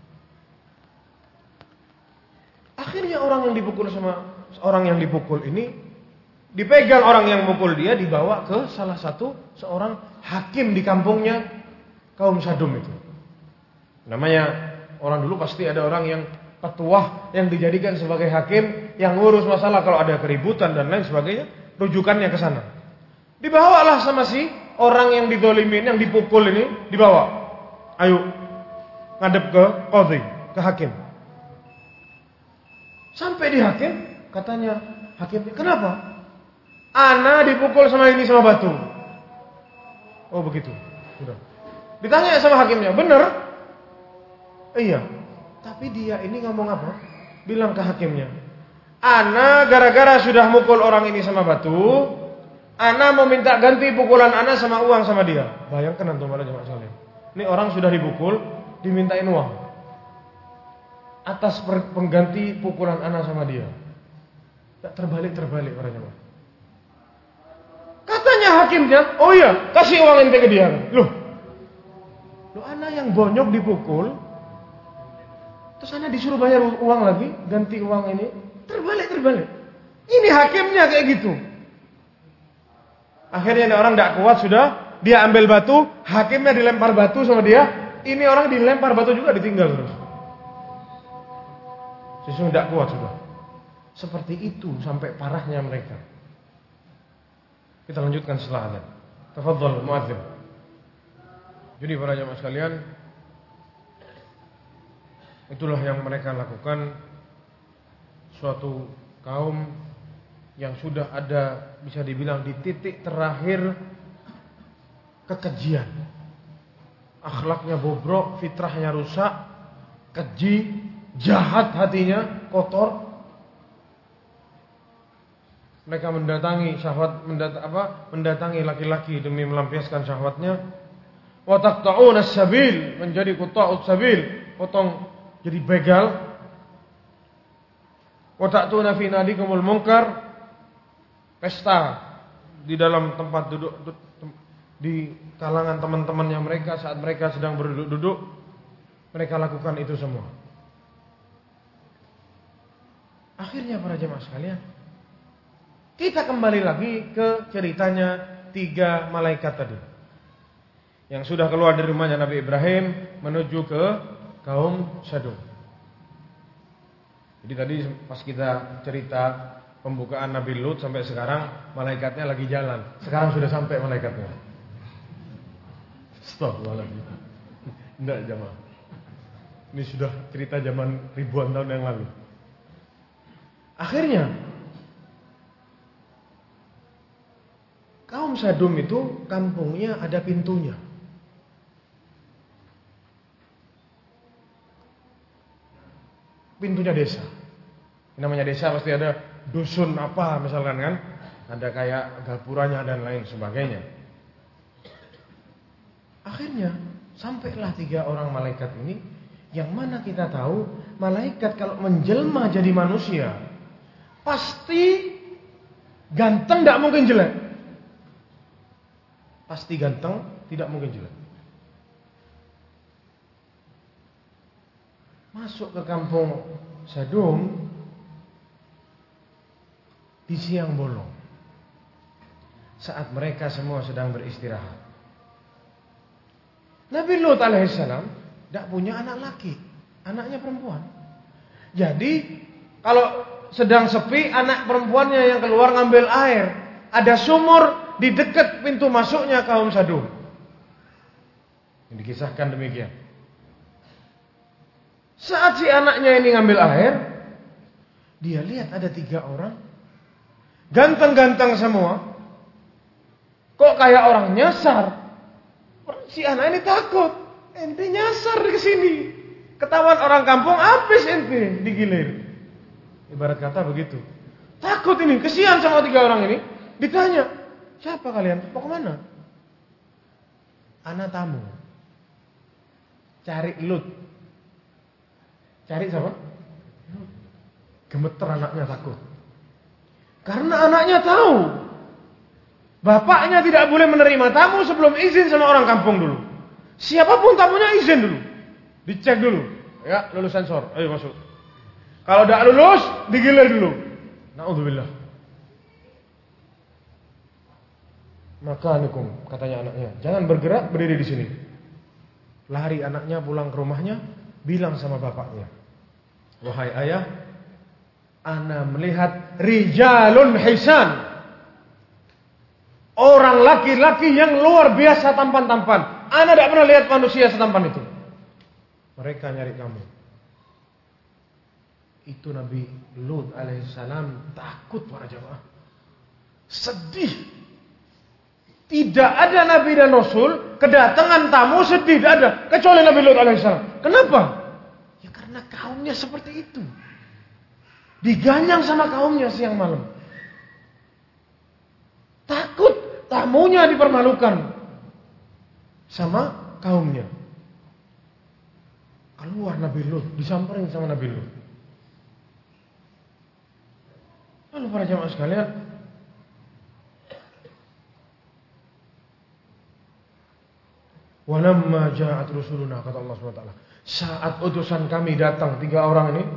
Akhirnya orang yang dipukul ini dipegang orang yang mukul dia, dibawa ke salah satu seorang hakim di kampungnya kaum Sadum itu. Namanya orang dulu pasti ada orang yang petuah yang dijadikan sebagai hakim yang ngurus masalah kalau ada keributan dan lain sebagainya, rujukannya ke sana. Dibawalah sama si orang yang didolimin, yang dipukul ini, dibawa. Ayo ngadep ke qadhi, ke hakim. Sampai di hakim, katanya hakimnya, kenapa? Ana dipukul sama ini sama batu. Oh begitu. Udah. Ditanya sama hakimnya, benar? Iya. Tapi dia ini ngomong apa? Bilang ke hakimnya, ana gara-gara sudah mukul orang ini sama batu, ana mau minta ganti pukulan ana sama uang sama dia. Bayangkan antum para jemaah sekalian. Ini orang sudah dipukul, dimintain uang atas pengganti pukulan ana sama dia. Tak terbalik para jemaah. Katanya hakimnya, oh iya, kasih uang ente ke dia. Loh ana yang bonyok dipukul, terus ana disuruh bayar uang lagi, ganti uang ini. Terbalik. Ini hakimnya kayak gitu. Akhirnya orang tidak kuat sudah, dia ambil batu, hakimnya dilempar batu sama dia. Ini orang dilempar batu juga, ditinggal terus. Sesungguhnya tidak kuat sudah. Seperti itu sampai parahnya mereka. Kita lanjutkan setelah adzan. Tafadhal muadzin. Jadi para jemaah sekalian, itulah yang mereka lakukan. Suatu kaum yang sudah ada, bisa dibilang di titik terakhir kekejian. Akhlaknya bobrok, fitrahnya rusak, keji, jahat hatinya, kotor. Mereka mendatangi syahwat, mendatangi laki-laki demi melampiaskan syahwatnya. Wa taqta'una as-sabil, menjadi quta'us sabil, potong jadi begal. Wa ta'tuna fi nadikumul munkar, pesta di dalam tempat duduk di kalangan teman-temannya mereka saat mereka sedang berduduk-duduk, mereka lakukan itu semua. Akhirnya para jemaah sekalian, kita kembali lagi ke ceritanya 3 malaikat tadi yang sudah keluar dari rumahnya Nabi Ibrahim menuju ke kaum Sodom. Jadi tadi pas kita cerita pembukaan Nabi Lut sampai sekarang malaikatnya lagi jalan. Sekarang sudah sampai malaikatnya. Astagfirullahaladzim. Tidak jemaah. Ini sudah cerita zaman ribuan tahun yang lalu. Akhirnya kaum Sodom itu kampungnya ada pintunya. Pintunya desa. Namanya desa pasti ada dusun apa misalkan kan. Ada kayak gapuranya dan lain sebagainya. Akhirnya sampailah 3 orang malaikat ini, yang mana kita tahu malaikat kalau menjelma jadi manusia pasti ganteng, tidak mungkin jelek. Pasti ganteng, tidak mungkin jelek. Masuk ke kampung Sodom di siang bolong, saat mereka semua sedang beristirahat. Nabi Lut alaihissalam tidak punya anak laki, anaknya perempuan. Jadi kalau sedang sepi, anak perempuannya yang keluar ngambil air. Ada sumur di dekat pintu masuknya kaum Sodom. Yang dikisahkan demikian. Saat si anaknya ini ngambil air, dia lihat ada 3 orang, ganteng-ganteng semua. Kok kayak orang nyasar? Si anak ini takut. Ente nyasar ke sini. Ketahuan orang kampung, habis ente digilir. Ibarat kata begitu. Takut ini, kesian sama 3 orang ini. Ditanya, siapa kalian? Mau kemana? Anak tamu. Cari Lut. Cari siapa? Gemeter anaknya, takut. Karena anaknya tahu bapaknya tidak boleh menerima tamu sebelum izin sama orang kampung dulu. Siapapun tamunya izin dulu. Dicek dulu. Ya, lulus sensor. Ayo masuk. Kalau tidak lulus, digilir dulu. Na'udzubillah. Makanikum, katanya anaknya. Jangan bergerak, berdiri di sini. Lari anaknya pulang ke rumahnya, bilang sama bapaknya, wahai ayah, ana melihat rijalun hisan, orang laki-laki yang luar biasa tampan-tampan. Ana tidak pernah lihat manusia setampan itu. Mereka nyari kamu. Itu Nabi Lut alaihissalam takut para jamaah. Sedih. Tidak ada Nabi dan Rasul kedatangan tamu sedih, tidak ada. Kecuali Nabi Lut alaihissalam. Kenapa? Ya karena kaumnya seperti itu. Diganyang sama kaumnya siang malam. Takut tamunya dipermalukan sama kaumnya. Keluar Nabi Lut, disamperin sama Nabi Lut. Lalu para jamaah sekalian, walamma ja'at rusuluna, kata Allah SWT, saat utusan kami datang, 3 orang ini,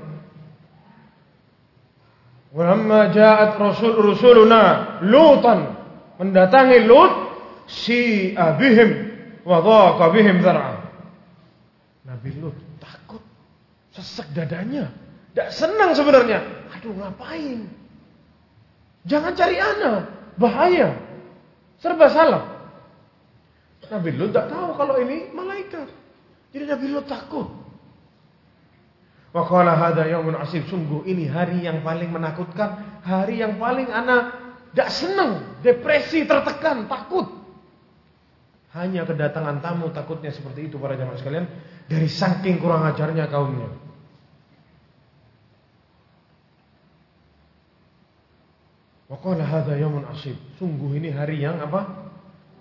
walamma ja'at rusuluna Lutan, mendatangi Lut, si'a bihim wa dhaqa bihim dzar'a. Nabi Lut takut, sesek dadanya, tidak senang sebenarnya. Aduh, ngapain? Jangan cari ana, bahaya, serba salah. Nabi Lut tak tahu kalau ini malaikat. Jadi Nabi Lut takut. Wa qala hadza yaumun asib, sungguh ini hari yang paling menakutkan, hari yang paling ana tidak senang, depresi, tertekan, takut. Hanya kedatangan tamu takutnya seperti itu para jamaah sekalian, dari saking kurang ajarnya kaumnya. Wa qala hadza yaumun asib, sungguh ini hari yang apa?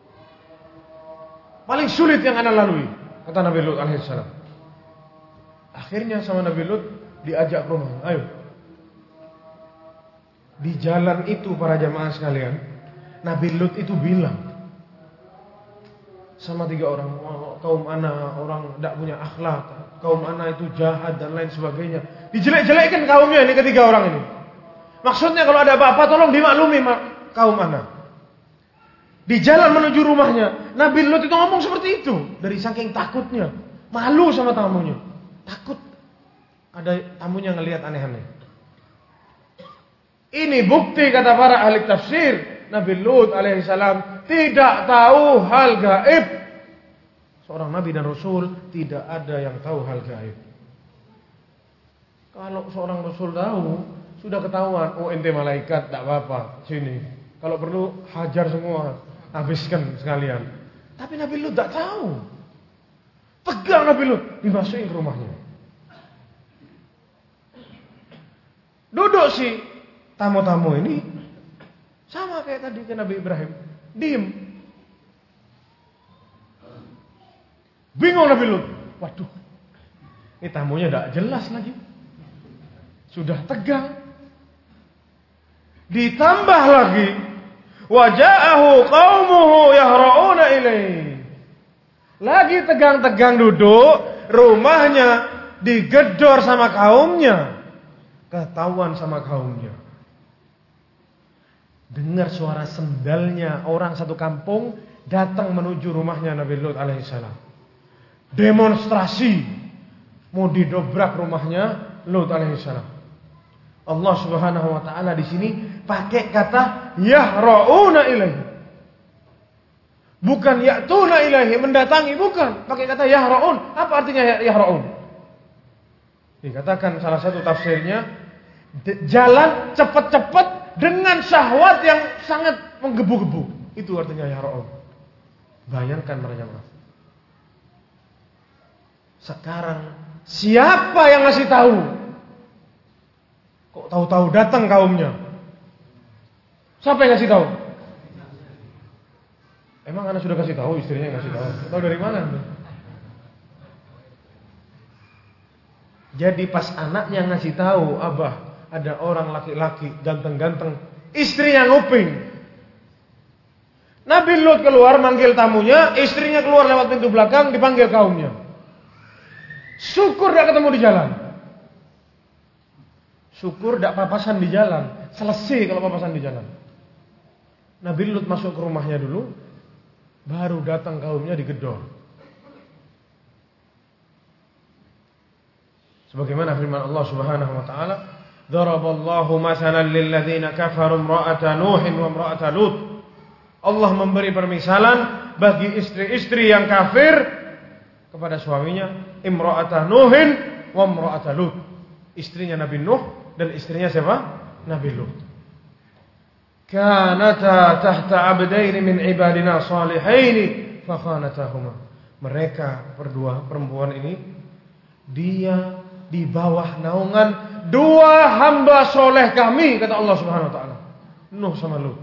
Paling sulit yang ana lalui, kata Nabi Lut alaihissalam. Akhirnya sama Nabi Lut diajak ke rumah. Ayo. Di jalan itu para jamaah sekalian, Nabi Lut itu bilang sama 3 orang, kaum ana orang tidak punya akhlak, kaum ana itu jahat dan lain sebagainya. Dijelek-jelekkan kaumnya ini, 3 orang ini. Maksudnya kalau ada apa-apa tolong dimaklumi kaum ana. Di jalan menuju rumahnya, Nabi Lut itu ngomong seperti itu. Dari saking takutnya, malu sama tamunya. Takut ada tamunya ngelihat aneh-aneh. Ini bukti kata para ahli tafsir, Nabi Lut alaihissalam tidak tahu hal gaib. Seorang Nabi dan Rasul tidak ada yang tahu hal gaib. Kalau seorang Rasul tahu, sudah ketahuan. Oh, ente malaikat, tak apa-apa, sini. Kalau perlu hajar semua, habiskan sekalian. Tapi Nabi Lut tak tahu. Tegang Nabi Lut, dimasukin ke rumahnya. Duduk si tamu-tamu ini sama kayak tadi ke Nabi Ibrahim, diem. Bingung Nabi Lut. Waduh, ini tamunya tidak jelas lagi. Sudah tegang. Ditambah lagi, waja'ahu qaumuhu yahra'una ilaihi. Lagi tegang-tegang duduk, rumahnya digedor sama kaumnya. Ketahuan sama kaumnya. Dengar suara sendalnya orang satu kampung datang menuju rumahnya Nabi Lut alaihissalam. Demonstrasi mau didobrak rumahnya Lut alaihissalam. Allah Subhanahu wa taala di sini pakai kata yahra'una ilaihi. Bukan ya'tuna ilaihi, mendatangi, bukan. Pakai kata yahra'un. Apa artinya yahra'un? Dikatakan salah satu tafsirnya, jalan cepat-cepat dengan syahwat yang sangat menggebu-gebu. Itu artinya yahra'un. Bayangkan para jamaah. Sekarang siapa yang ngasih tahu? Kok tahu-tahu datang kaumnya? Siapa yang ngasih tahu? Emang anak sudah kasih tahu, istrinya yang ngasih tahu? Tahu dari mana? Jadi pas anaknya ngasih tahu, abah ada orang laki-laki ganteng-ganteng, istrinya nguping. Nabi Lut keluar manggil tamunya, istrinya keluar lewat pintu belakang dipanggil kaumnya. Syukur tidak ketemu di jalan. Syukur tidak papasan di jalan. Selesai kalau papasan di jalan. Nabi Lut masuk ke rumahnya dulu, baru datang kaumnya digedor. Sebagaimana firman Allah Subhanahu wa taala, "Daraballahu mathalan lil ladzina kafaru imra'ata Nuhin wa imra'ata Lut." Allah memberi permisalan bagi istri-istri yang kafir kepada suaminya, imra'ata Nuhin wa imra'ata Lut. Istrinya Nabi Nuh dan istrinya siapa? Nabi Lut. kanata tahta abdaini min ibadina salihaini fakhanatahuma. Mereka berdua perempuan ini dia di bawah naungan dua hamba soleh kami, kata Allah Subhanahu wa taala, Nuh sama Lut.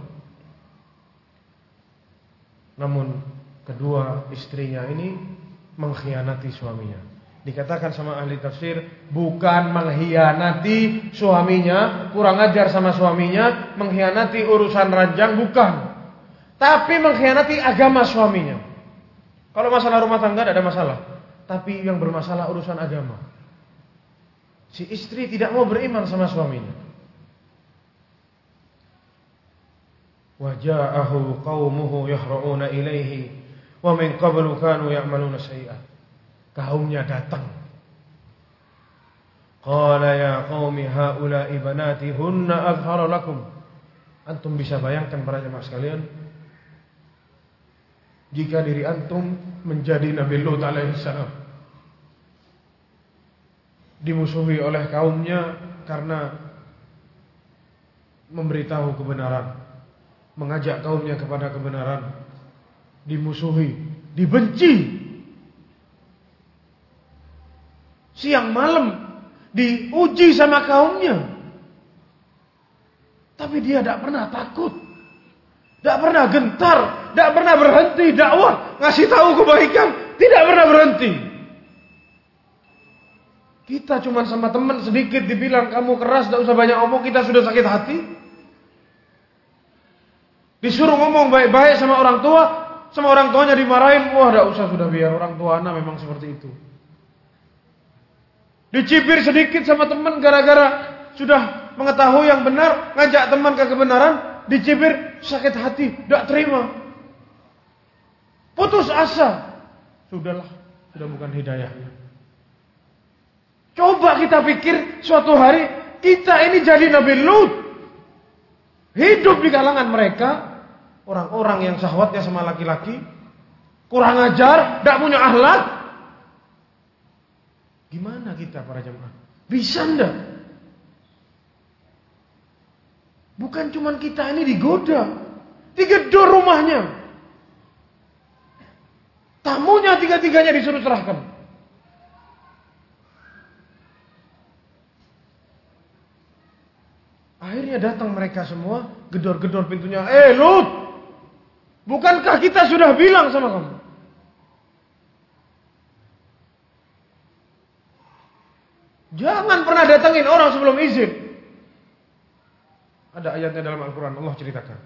Namun kedua istrinya ini mengkhianati suaminya. Dikatakan sama ahli tafsir, bukan mengkhianati suaminya, kurang ajar sama suaminya, mengkhianati urusan ranjang, bukan. Tapi mengkhianati agama suaminya. Kalau masalah rumah tangga tidak ada masalah, tapi yang bermasalah urusan agama. Si istri tidak mau beriman sama suaminya. Waja'ahu qaumuhu yahra'una ilaihi wa min qablu kanu ya'maluna sayyi'at. Kaumnya datang. Qala ya qaumi haula'i banati hunna azharu lakum. Antum bisa bayangkan para jemaah sekalian, jika diri antum menjadi Nabi Lut alaihi salam, dimusuhi oleh kaumnya karena memberitahu kebenaran, mengajak kaumnya kepada kebenaran, dimusuhi, dibenci, siang malam diuji sama kaumnya, tapi dia tidak pernah takut, tidak pernah gentar, tidak pernah berhenti dakwah, ngasih tahu kebaikan, tidak pernah berhenti. Kita cuma sama teman sedikit dibilang kamu keras, tidak usah banyak omong, kita sudah sakit hati. Disuruh ngomong baik-baik sama orang tua, sama orang tuanya dimarahin, wah tidak usah, sudah biar orang tua anak memang seperti itu. Dicibir sedikit sama teman gara-gara sudah mengetahui yang benar, ngajak teman ke kebenaran, dicibir, sakit hati, tidak terima, putus asa, sudahlah, sudah bukan hidayahnya. Coba kita pikir suatu hari kita ini jadi Nabi Lut, hidup di kalangan mereka, orang-orang yang syahwatnya sama laki-laki, kurang ajar, tidak punya akhlak. Gimana kita para jemaah? Bisa enggak? Bukan cuma kita ini digoda, digedor rumahnya, tamunya tiga-tiganya disuruh serahkan. Akhirnya datang mereka semua, gedor-gedor pintunya. Lut, bukankah kita sudah bilang sama kamu? Jangan pernah datangin orang sebelum izin. Ada ayatnya dalam Al-Quran, Allah ceritakan.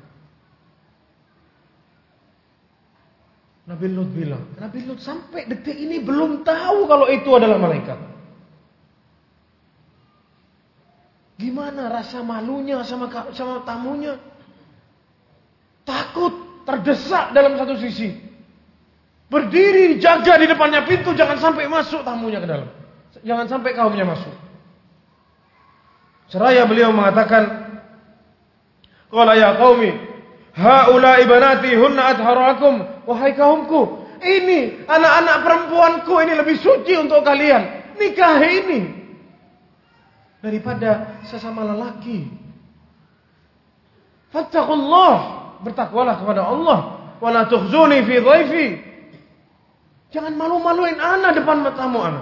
Nabi Lut bilang, Nabi Lut sampai detik ini belum tahu kalau itu adalah malaikat. Gimana rasa malunya sama tamunya? Takut, terdesak dalam satu sisi. Berdiri, jaga di depannya pintu, jangan sampai masuk tamunya ke dalam. Jangan sampai kaumnya masuk. Seraya beliau mengatakan, qala ya qaumi, haula'i banati hunna athharu lakum. Wahai kaumku, ini anak-anak perempuanku, ini lebih suci untuk kalian. Nikahi ini daripada sesama lelaki. Fattaqullah, bertakwalah kepada Allah. Wala tukhzuni fi dhaifi. Jangan malu-maluin ana depan tamu ana.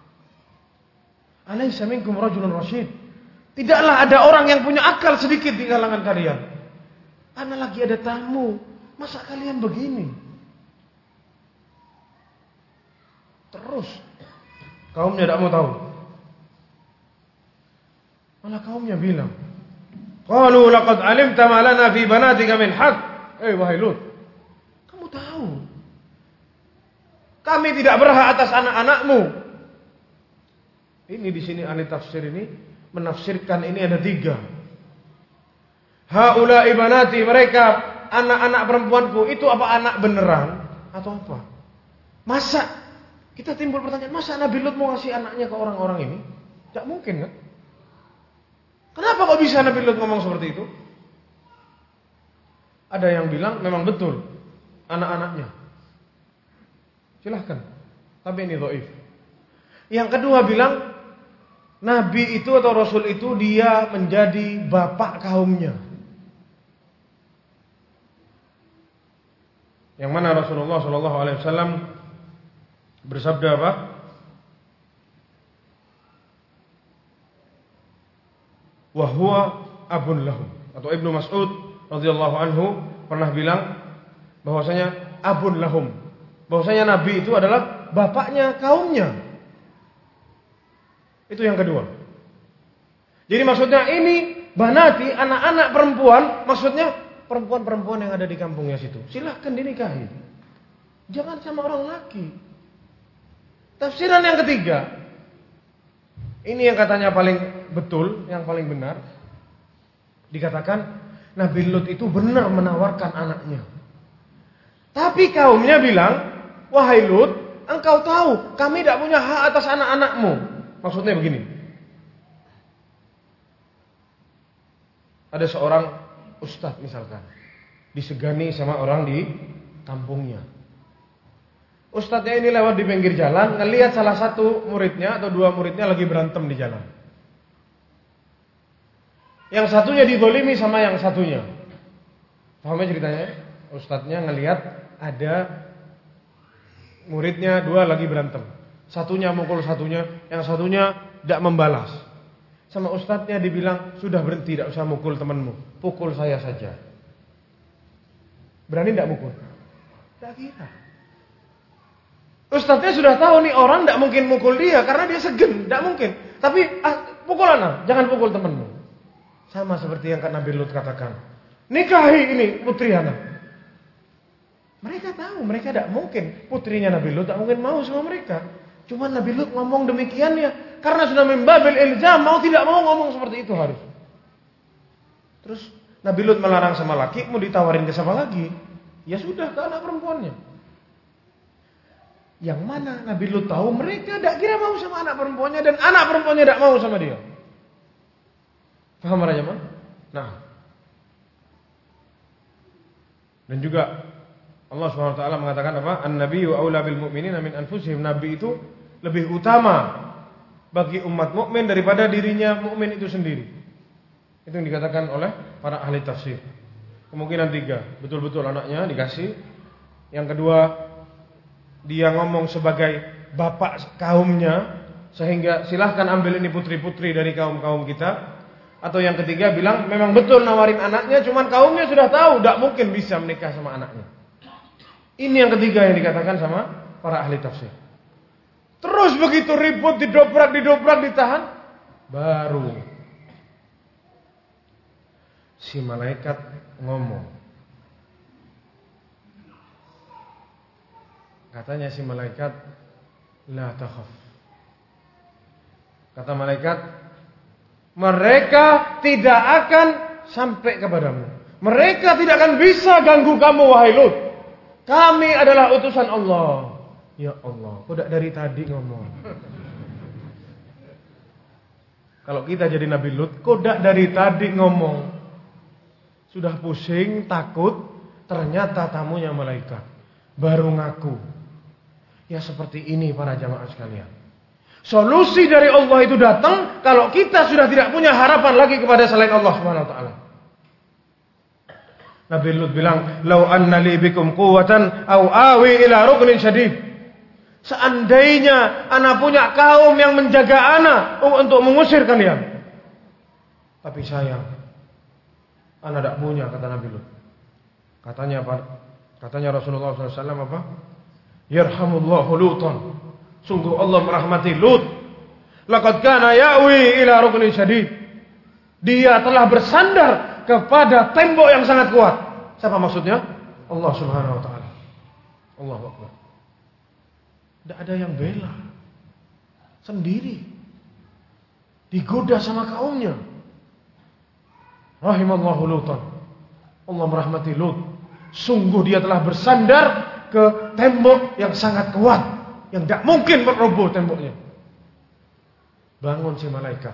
Alaysa minkum rajulun rasyid. Tidaklah ada orang yang punya akal sedikit di kalangan kalian. Ana lagi ada tamu, masa kalian begini? Terus kaumnya tidak mau tahu. Malah kaumnya bilang, qalu laqad alimta ma lana fi banatika min haqq. Wahai Lut, kamu tahu kami tidak berhak atas anak-anakmu. Ini di sini ahli tafsir ini menafsirkan ini ada 3. Haula'i banati, mereka anak-anak perempuanku. Itu apa anak beneran atau apa? Masa kita timbul pertanyaan, masa Nabi Lut mau ngasih anaknya ke orang-orang ini? Tidak mungkin kan? Kenapa kok bisa Nabi Lut ngomong seperti itu? Ada yang bilang memang betul anak-anaknya. Silahkan, tapi ini dhaif. Yang kedua bilang Nabi itu atau Rasul itu dia menjadi bapak kaumnya. Yang mana Rasulullah sallallahu alaihi wasallam bersabda apa? Wa huwa abun lahum. Atau Ibnu Mas'ud radhiyallahu anhu pernah bilang bahwasanya abun lahum. Bahwasanya Nabi itu adalah bapaknya kaumnya. Itu yang kedua. Jadi maksudnya ini banati anak-anak perempuan, maksudnya perempuan-perempuan yang ada di kampungnya situ. Silahkan dinikahi. Jangan sama orang laki. Tafsiran yang ketiga. Ini yang katanya paling betul, yang paling benar. Dikatakan Nabi Lut itu benar menawarkan anaknya. Tapi kaumnya bilang, wahai Lut, engkau tahu kami tidak punya hak atas anak-anakmu. Maksudnya begini. Ada seorang ustadz misalkan, disegani sama orang di kampungnya. Ustadznya ini lewat di pinggir jalan, ngelihat salah satu muridnya atau dua muridnya lagi berantem di jalan. Yang satunya dizolimi sama yang satunya. Pahamnya ceritanya? Ustadznya ngelihat ada muridnya dua lagi berantem. Satunya mukul satunya, yang satunya tidak membalas. Sama ustadznya dibilang, sudah berhenti, tidak usah mukul temanmu, pukul saya saja. Berani tidak mukul? Tidak kira. Ustadznya sudah tahu nih orang tidak mungkin mukul dia karena dia segen, tidak mungkin. Tapi pukul anak, jangan pukul temanmu. Sama seperti yang Nabi Lut katakan, nikahi ini putri anak. Mereka tahu, mereka tidak mungkin putrinya Nabi Lut tidak mungkin mau sama mereka. Cuma Nabi Lut ngomong demikian ya karena sudah membabil ilzam, mau tidak mau ngomong seperti itu harus. Terus Nabi Lut melarang sama laki, mau ditawarin ke siapa lagi? Ya sudah, ke anak perempuannya. Yang mana Nabi Lut tahu mereka tidak kira mau sama anak perempuannya dan anak perempuannya tidak mau sama dia. Paham para jemaah? Nah. Dan juga Allah Subhanahu wa taala mengatakan apa? An-nabiyyu aula bil mu'minina min anfusihim. Nabi itu lebih utama bagi umat mukmin daripada dirinya mukmin itu sendiri. Itu yang dikatakan oleh para ahli tafsir. Kemungkinan tiga, betul-betul anaknya dikasih. Yang kedua, dia ngomong sebagai bapak kaumnya, sehingga silahkan ambil ini putri-putri dari kaum-kaum kita. Atau yang ketiga bilang memang betul nawarin anaknya, cuman kaumnya sudah tahu tidak mungkin bisa menikah sama anaknya. Ini yang ketiga yang dikatakan sama para ahli tafsir. Terus begitu ribut, didobrak, ditahan, baru si malaikat ngomong. Katanya si malaikat, la takhaf. Kata malaikat, mereka tidak akan sampai kepadamu. Mereka tidak akan bisa ganggu kamu, wahai Lut. Kami adalah utusan Allah. Ya Allah, kok tidak dari tadi ngomong? Kalau kita jadi Nabi Lut, kok tidak dari tadi ngomong? Sudah pusing, takut, ternyata tamunya malaikat. Baru ngaku. Ya seperti ini para jamaah sekalian. Solusi dari Allah itu datang kalau kita sudah tidak punya harapan lagi kepada selain Allah Subhanahu wa taala. Nabi Lut bilang, "Lau anna li bikum quwwatan aw awi ila ruknin syadid." Seandainya ana punya kaum yang menjaga ana untuk mengusir kalian. Tapi sayang, ana tidak punya, kata Nabi Lut. Katanya Rasulullah SAW apa? Yarhamullahu Lutan. Sungguh Allah merahmati Lut. Laqad kana ya'wi ila ruknin syadid. Dia telah bersandar kepada tembok yang sangat kuat. Siapa maksudnya? Allah Subhanahu wa taala. Allahu Akbar. Tidak ada yang bela. Sendiri. Digoda sama kaumnya. Rahimallahu Lutan. Allah merahmati Lut. Sungguh dia telah bersandar ke tembok yang sangat kuat, yang tidak mungkin meroboh temboknya. Bangun si malaikat.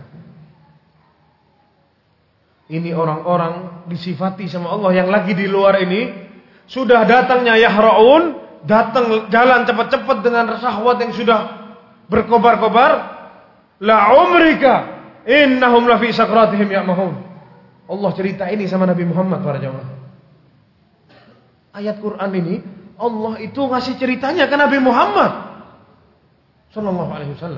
Ini orang-orang disifati sama Allah yang lagi di luar ini. Sudah datangnya yahra'un, datang jalan cepat-cepat dengan syahwat yang sudah berkobar-kobar. La umrika innahum lafi sakratihim ya'mahun. Allah cerita ini sama Nabi Muhammad para jamaah. Ayat Quran ini Allah itu ngasih ceritanya ke Nabi Muhammad sallallahu alaihi wasallam.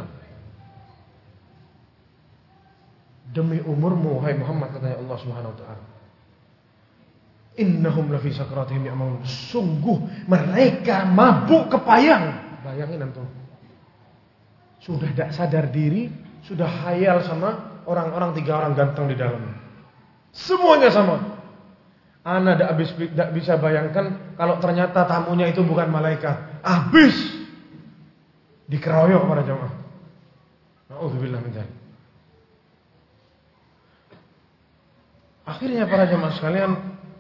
Demi umurmu hai Muhammad, katanya Allah Subhanahu wa taala. Innahum lafi sakratihim ya'maun. Sungguh mereka mabuk kepayang. Bayangin antum. Sudah tidak sadar diri, sudah hayal sama orang-orang 3 orang ganteng di dalam. Semuanya sama. Ana tidak bisa bayangkan kalau ternyata tamunya itu bukan malaikat. Habis dikeroyok para jamaah. Nauzubillah min dzalik. Akhirnya para jamaah sekalian,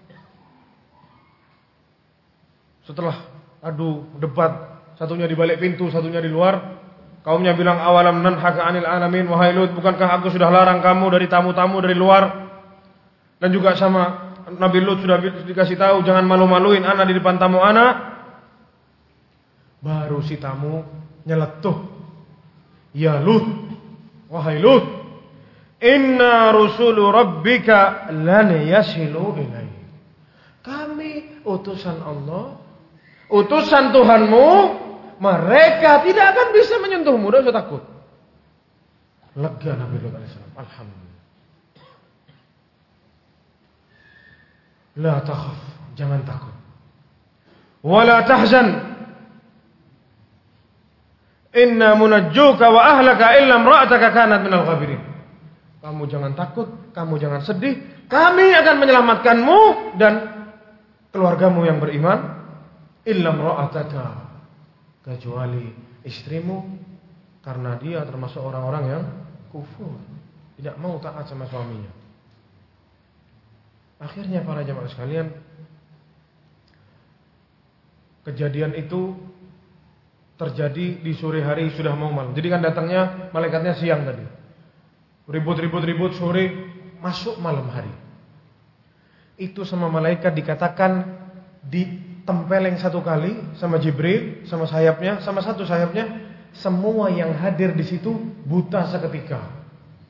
setelah adu debat, satunya di balik pintu, satunya di luar, kaumnya bilang, awalam nanhaka 'anil alamin, wahai Lut, bukankah aku sudah larang kamu dari tamu-tamu dari luar? Dan juga sama Nabi Lut sudah dikasih tahu, jangan malu-maluin ana di depan tamu ana. Baru si tamu nyeletuh, ya Lut, wahai Lut, inna rusulu rabbika lan yasilu ilaih. Kami utusan Allah, utusan Tuhanmu, mereka tidak akan bisa menyentuhmu. Tidak usah takut. Lega Nabi Lut alaihissalam. Alhamdulillah. La takhaf, jangan takut. Wala tahzan. Inna munajjuka wa ahlaka illa imra'ataka kanat minal ghabirin. Kamu jangan takut, kamu jangan sedih. Kami akan menyelamatkanmu dan keluargamu yang beriman. Illa imra'ataka, kecuali istrimu, karena dia termasuk orang-orang yang kufur, tidak mau taat sama suaminya. Akhirnya para jamaah sekalian, kejadian itu terjadi di sore hari, sudah mau malam. Jadi kan datangnya malaikatnya siang tadi. Ribut sore, masuk malam hari. Itu sama malaikat dikatakan ditempeleng 1 kali sama Jibril, sama sayapnya, sama 1 sayapnya. Semua yang hadir di situ buta seketika.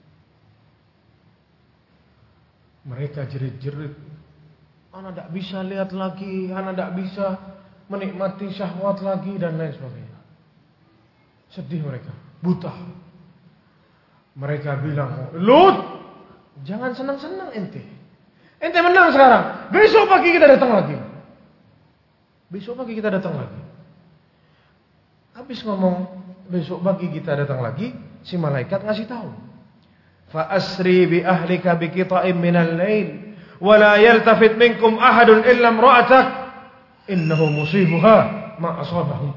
Mereka jerit-jerit, ana tidak bisa lihat lagi, ana tidak bisa menikmati syahwat lagi, dan lain sebagainya. Sedih mereka, buta. Mereka bilang, Lut, jangan senang-senang ente. Ente menang sekarang, besok pagi kita datang lagi. Besok pagi kita datang lagi. Habis ngomong besok pagi kita datang lagi, si malaikat ngasih tahu, fa asri bi ahlika bi qita'in minal lail wa la yaltafit minkum ahadun illa imra'atak innahu musibuha ma asabahum.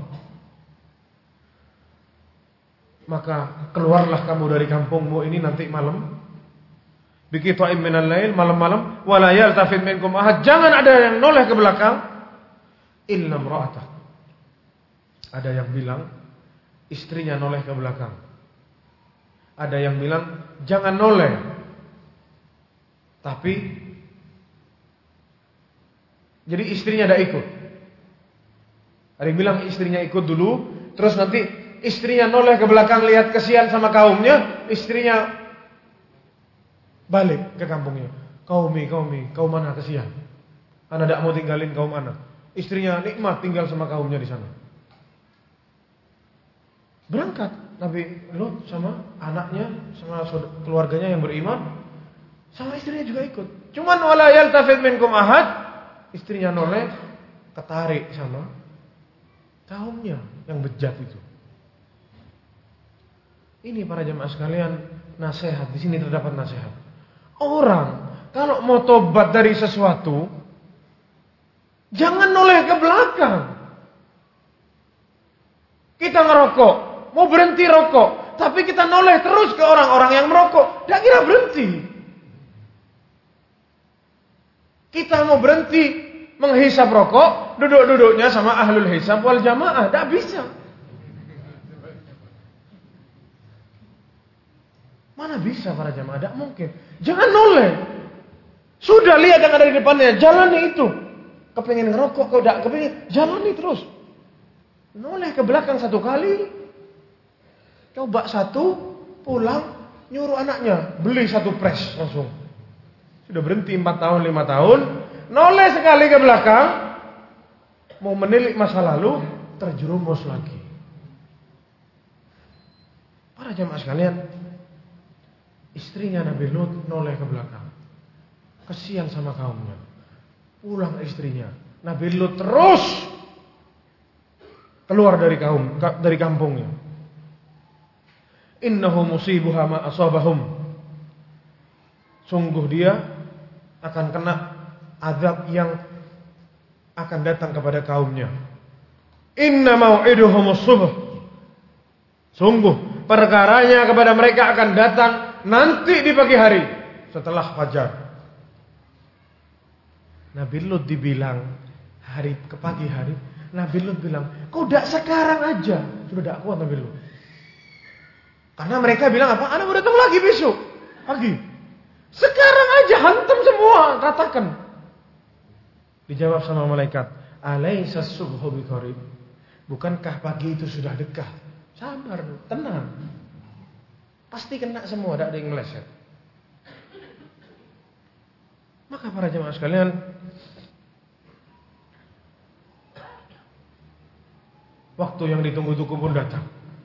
Maka keluarlah kamu dari kampungmu ini nanti malam, bi qita'in minal lail, malam-malam, wa la yaltafit minkum ahad, jangan ada yang noleh ke belakang, illa imra'atak. Ada yang bilang istrinya noleh ke belakang. Ada yang bilang jangan noleh, tapi jadi istrinya tidak ikut. Ada yang bilang istrinya ikut dulu, terus nanti istrinya noleh ke belakang lihat kesian sama kaumnya, istrinya balik ke kampungnya. Kaum mana kesian, ana tidak mau tinggalin kaum ana. Istrinya nikmat tinggal sama kaumnya di sana. Berangkat Nabi Lut sama anaknya, sama keluarganya yang beriman, sama istrinya juga ikut. Cuman wala yaltafit minkum ahad, istrinya noleh, ketarik sama kaumnya yang bejat itu. Ini para jamaah sekalian, nasihat. Di sini terdapat nasihat. Orang kalau mau tobat dari sesuatu, jangan noleh ke belakang. Kita ngerokok, mau berhenti rokok, tapi kita noleh terus ke orang-orang yang merokok, tidak kira berhenti. Kita mau berhenti menghisap rokok, duduk-duduknya sama ahlul hisab wal jamaah, tidak bisa. Mana bisa para jamaah, tidak mungkin. Jangan noleh. Sudah lihat yang ada di depannya, jalani itu. Kepingin ngerokok, kau tidak kepingin, jalani terus. Noleh ke belakang 1 kali, coba 1, pulang, nyuruh anaknya beli 1 pres langsung. Sudah berhenti 4 tahun, 5 tahun, noleh sekali ke belakang, mau menilik masa lalu, terjerumus lagi. Para jamaah sekalian, istrinya Nabi Lut noleh ke belakang. Kesian sama kaumnya. Pulang istrinya. Nabi Lut terus keluar dari kampungnya. Innahu musibuha ma asabahum. Sungguh dia akan kena azab yang akan datang kepada kaumnya. Inna mau'iduhumus subh. Sungguh perkaranya kepada mereka akan datang nanti di pagi hari setelah fajar. Nabi Lut dibilang hari ke pagi hari, Nabi Lut bilang, kok tidak sekarang aja? Sudah tidak kuat Nabi Lut. Karena mereka bilang apa? Anda mau datang lagi besok pagi. Sekarang aja hantam semua, katakan. Dijawab sama malaikat, alaisa subhu biqarib. Bukankah pagi itu sudah dekat? Sabar, tenang. Pasti kena semua, tidak ada yang meleset. Maka para jemaah sekalian, waktu yang ditunggu-tunggu pun datang.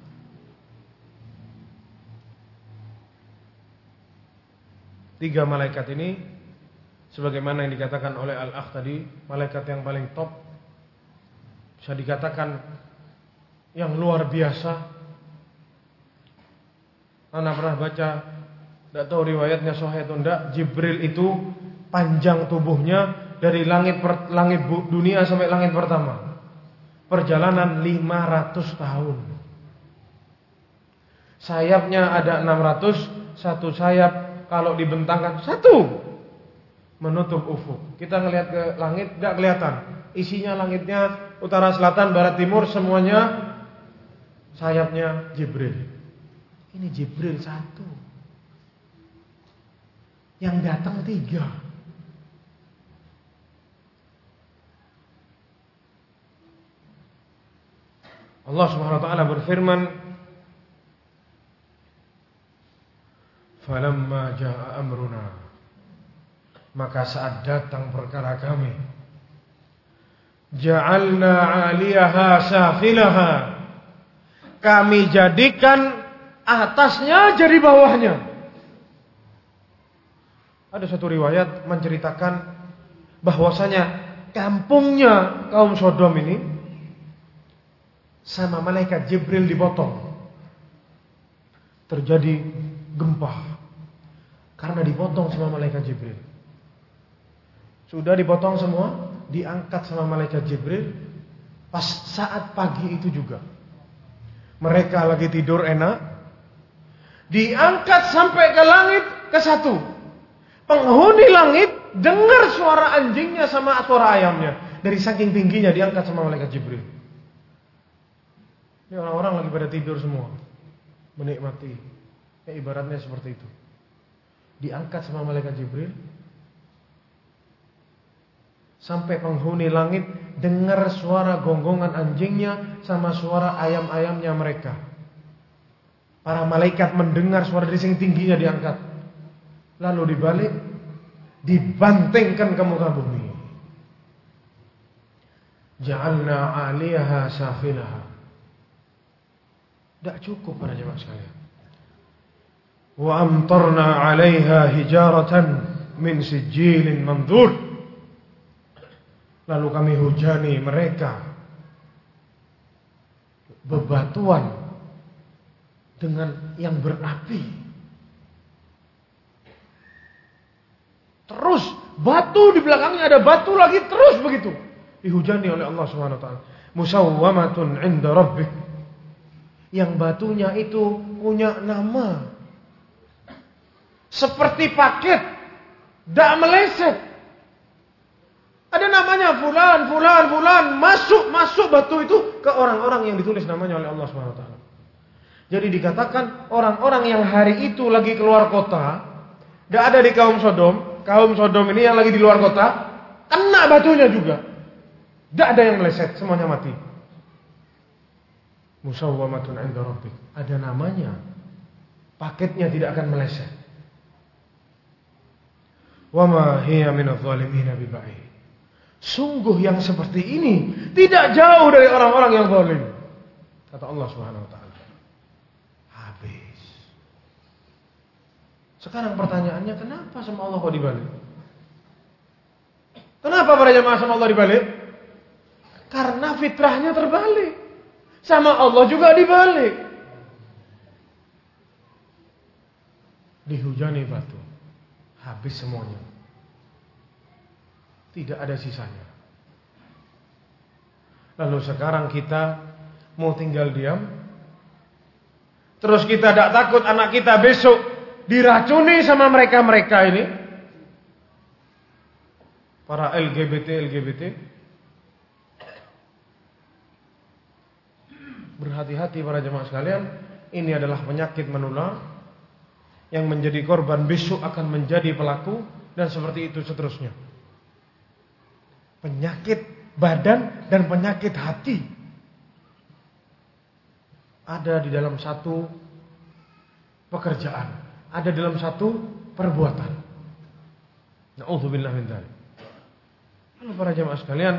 Tiga malaikat ini, sebagaimana yang dikatakan oleh Al-Akh tadi, malaikat yang paling top, bisa dikatakan yang luar biasa. Anda pernah baca, tidak tahu riwayatnya sahih atau tidak, Jibril itu panjang tubuhnya dari langit dunia sampai langit pertama. Perjalanan 500 tahun. Sayapnya ada 600, satu sayap kalau dibentangkan satu menutup ufuk. Kita ngelihat ke langit tidak kelihatan. Isinya langitnya utara, selatan, barat, timur semuanya sayapnya Jibril. Ini Jibril satu. Yang datang tiga. Allah Subhanahu wa taala berfirman, "Falamma jaa amruna." Maka saat datang perkara kami, ja'alna 'aliyaha safilaha. Kami jadikan atasnya jadi bawahnya. Ada satu riwayat menceritakan bahwasanya kampungnya kaum Sodom ini sama malaikat Jibril dipotong. Terjadi gempa karena dipotong sama malaikat Jibril. Sudah dipotong semua, diangkat sama malaikat Jibril. Pas saat pagi itu juga, mereka lagi tidur enak, diangkat sampai ke langit ke satu. Penghuni langit dengar suara anjingnya sama suara ayamnya. Dari saking tingginya diangkat sama malaikat Jibril. Ini orang-orang lagi pada tidur semua, menikmati. Ya, ibaratnya seperti itu. Diangkat sama malaikat Jibril, sampai penghuni langit dengar suara gonggongan anjingnya sama suara ayam-ayamnya mereka. Para malaikat mendengar suara desing tingginya diangkat. Lalu dibalik, dibantingkan ke muka bumi. Ja'alna 'aliyaha safilaha. Tidak cukup para jemaah sekalian. Wa amtarna 'alaiha hijaratan min sijilin mandur. Lalu kami hujani mereka bebatuan dengan yang berapi. Terus batu di belakangnya ada batu lagi terus begitu. Dihujani oleh Allah Subhanahu wa taala. Musawwamatun 'inda rabbik. Yang batunya itu punya nama. Seperti paket, tidak meleset. Ada namanya fulan. Masuk batu itu ke orang-orang yang ditulis namanya oleh Allah Subhanahu wa taala. Jadi dikatakan orang-orang yang hari itu lagi keluar kota, tidak ada di kaum Sodom. Kaum Sodom ini yang lagi di luar kota, kena batunya juga. Tidak ada yang meleset, semuanya mati. Musawwamatun 'inda rabbik. Ada namanya. Paketnya tidak akan meleset. Wa ma hiya minadh-dhalimin biba'id. Sungguh yang seperti ini tidak jauh dari orang-orang yang zalim. Kata Allah Subhanahu wa taala. Habis. Sekarang pertanyaannya, kenapa sama Allah kok dibalik? Kenapa para jamaah sama Allah dibalik? Karena fitrahnya terbalik. Sama Allah juga dibalik. Dihujani batu. Habis semuanya. Tidak ada sisanya. Lalu sekarang kita mau tinggal diam? Terus kita tidak takut anak kita besok diracuni sama mereka-mereka ini? Para LGBT. Berhati-hati para jemaah sekalian. Ini adalah penyakit menular yang menjadi korban besok akan menjadi pelaku, dan seperti itu seterusnya. Penyakit badan dan penyakit hati ada di dalam satu pekerjaan, ada dalam satu perbuatan. Na'udzubillah min dzalik. Lalu para jemaah sekalian,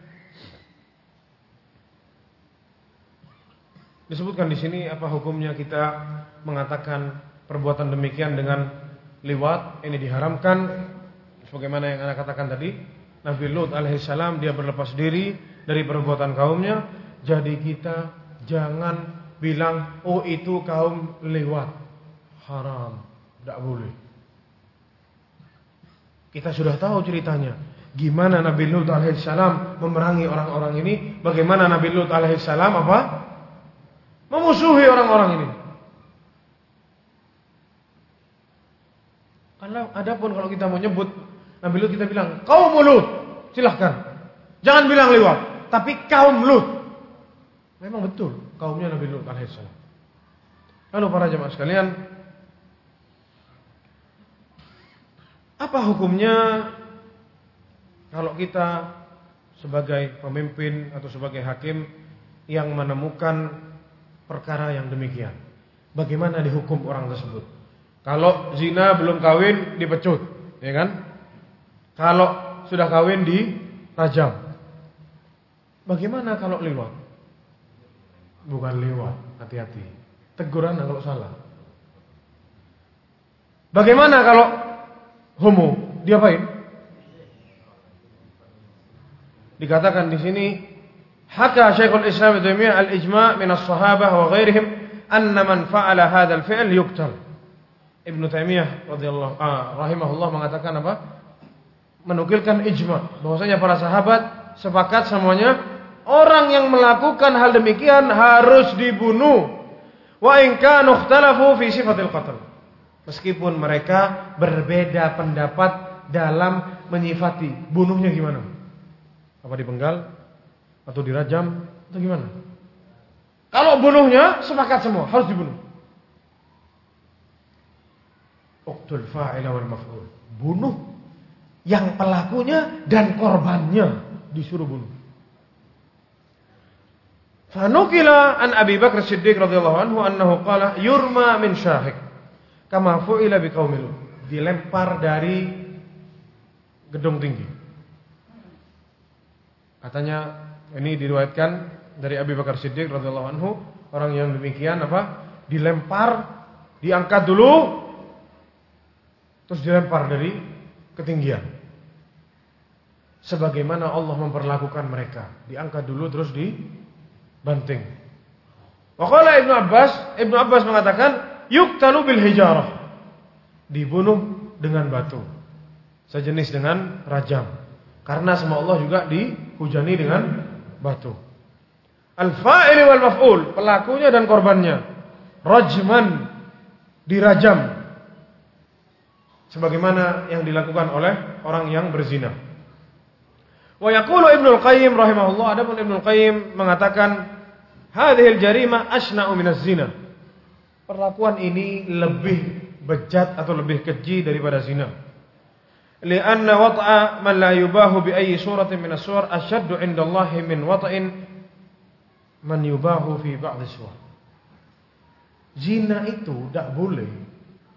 disebutkan di sini apa hukumnya kita mengatakan perbuatan demikian dengan liwat. Ini diharamkan sebagaimana yang Anda katakan tadi. Nabi Lut alaihissalam dia berlepas diri dari perbuatan kaumnya. Jadi kita jangan bilang oh itu kaum liwat, haram, tidak boleh. Kita sudah tahu ceritanya, gimana Nabi Lut alaihissalam memerangi orang-orang ini. Bagaimana Nabi Lut alaihissalam memusuhi orang-orang ini. Adapun kalau kita mau nyebut Nabi Lut, kita bilang kaum Lut, silahkan. Jangan bilang liwat, tapi kaum Lut. Memang betul kaumnya Nabi Lut alaihissalam. Lalu para jemaah sekalian, apa hukumnya kalau kita sebagai pemimpin atau sebagai hakim yang menemukan perkara yang demikian? Bagaimana dihukum orang tersebut? Kalau zina belum kawin dipecut, ya kan? Kalau sudah kawin dirajam. Bagaimana kalau liwat? Bukan liwat, hati-hati. Teguran kalau salah. Bagaimana kalau homo? Diapain? Dikatakan di sini, haka Syekhul Islam Ibnu Taimiyah al-ijma' min as-sahabah wa ghairihim anna man fa'ala hadzal fi'l yuqtal. Ibnu Taimiyah radhiyallahu rahimahullah mengatakan apa? Menukilkan ijma, bahwasanya para sahabat sepakat semuanya orang yang melakukan hal demikian harus dibunuh. Wa in kanu ikhtalafu fi sifatil qatl. Meskipun mereka berbeda pendapat dalam menyifati bunuhnya gimana? Apa dipenggal atau dirajam atau gimana? Kalau bunuhnya sepakat semua harus dibunuh. Uqtul fa'ila wal maf'ul. Bunuh yang pelakunya dan korbannya disuruh bunuh. Fanukila an Abi Bakar Siddiq radhiyallahu anhu annahu qala yurma min syahik kama fu'ila biqaumil Lut. Dilempar dari gedung tinggi. Katanya ini diriwayatkan dari Abi Bakar Siddiq radhiyallahu anhu, orang yang demikian dilempar, diangkat dulu terus dilempar dari ketinggian. Sebagaimana Allah memperlakukan mereka, diangkat dulu terus dibanting. Wa qala Ibnu Abbas mengatakan yuqtalu bil hijarah. Dibunuh dengan batu. Sejenis dengan rajam. Karena sama Allah juga dihujani dengan batu. Al-fa'il wal maf'ul, pelakunya dan korbannya. Rajman, dirajam. Sebagaimana yang dilakukan oleh orang yang berzina. Wa yaqulu Ibnu Al-Qayyim rahimahullah, adapun Ibnu Al-Qayyim mengatakan hadhil jarimah asna'u minaz zina. Perlakuan ini lebih bejat atau lebih keji daripada zina. Lianna wat'a man la yubahu bi ayyi suratin min as-suwar ashaddu 'inda Allah min wat'in man yubahu fi ba'd as-suwar. Zina itu tidak boleh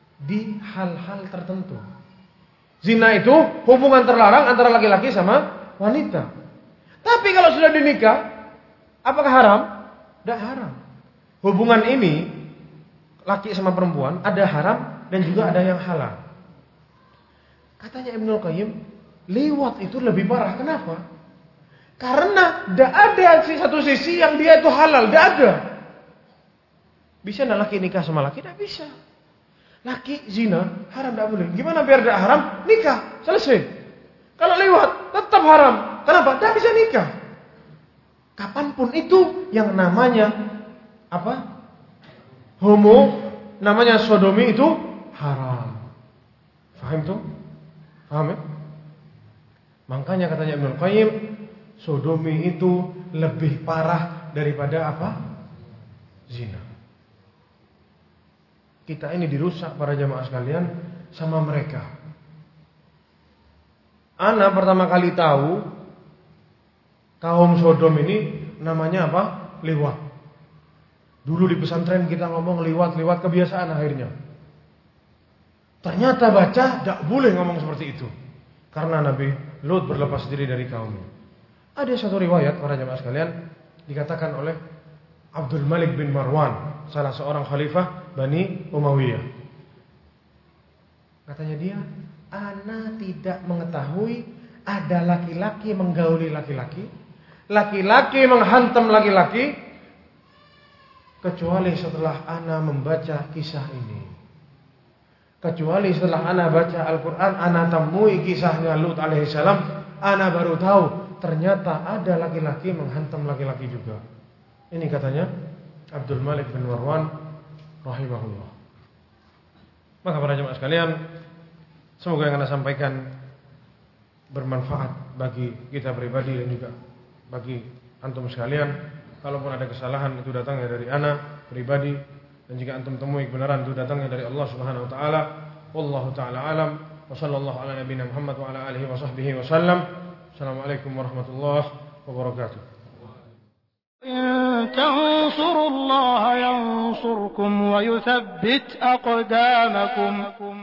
di hal-hal tertentu. Zina itu hubungan terlarang antara laki-laki sama wanita. Tapi kalau sudah dinikah, apakah haram? Tidak haram. Hubungan ini laki sama perempuan ada haram dan juga ada yang halal. Katanya Ibnul Qayyim, liwat itu lebih parah. Kenapa? Karena tidak ada satu sisi yang dia itu halal, tidak ada. Bisa nggak laki nikah sama laki? Tidak bisa. Laki zina haram, tidak boleh. Gimana biar tidak haram? Nikah, selesai. Kalau lewat tetap haram. Kenapa? Tidak bisa nikah. Kapanpun itu yang namanya apa? Homo, namanya sodomi itu haram. Faham tuh? Faham ya? Makanya katanya Ibnul Qayyim, sodomi itu lebih parah daripada apa? Zina. Kita ini dirusak para jamaah sekalian sama mereka. Ana pertama kali tahu kaum Sodom ini namanya apa? Liwat. Dulu di pesantren kita ngomong liwat kebiasaan akhirnya. Ternyata baca tidak boleh ngomong seperti itu. Karena Nabi Lut berlepas diri dari kaumnya. Ada satu riwayat para jamaah sekalian dikatakan oleh Abdul Malik bin Marwan, salah seorang khalifah Bani Umayyah. Katanya dia, ana tidak mengetahui ada laki-laki menggauli laki-laki, laki-laki menghantam laki-laki, kecuali setelah ana membaca kisah ini. Kecuali setelah ana baca Al-Quran, ana temui kisahnya Lut alaihissalam, ana baru tahu ternyata ada laki-laki menghantam laki-laki juga. Ini katanya Abdul Malik bin Marwan rahimahullah. Maka para jemaah sekalian, semoga yang Anda sampaikan bermanfaat bagi kita pribadi dan juga bagi antum sekalian. Kalaupun ada kesalahan itu datangnya dari ana pribadi, dan jika antum temui kebenaran itu datangnya dari Allah Subhanahu wa taala. Wallahu taala alam. Wa sallallahu ala nabiyina Muhammad wa ala alihi wa sahbihi wa sallam. Assalamualaikum warahmatullahi wabarakatuh. إن تنصروا الله ينصركم ويثبت أقدامكم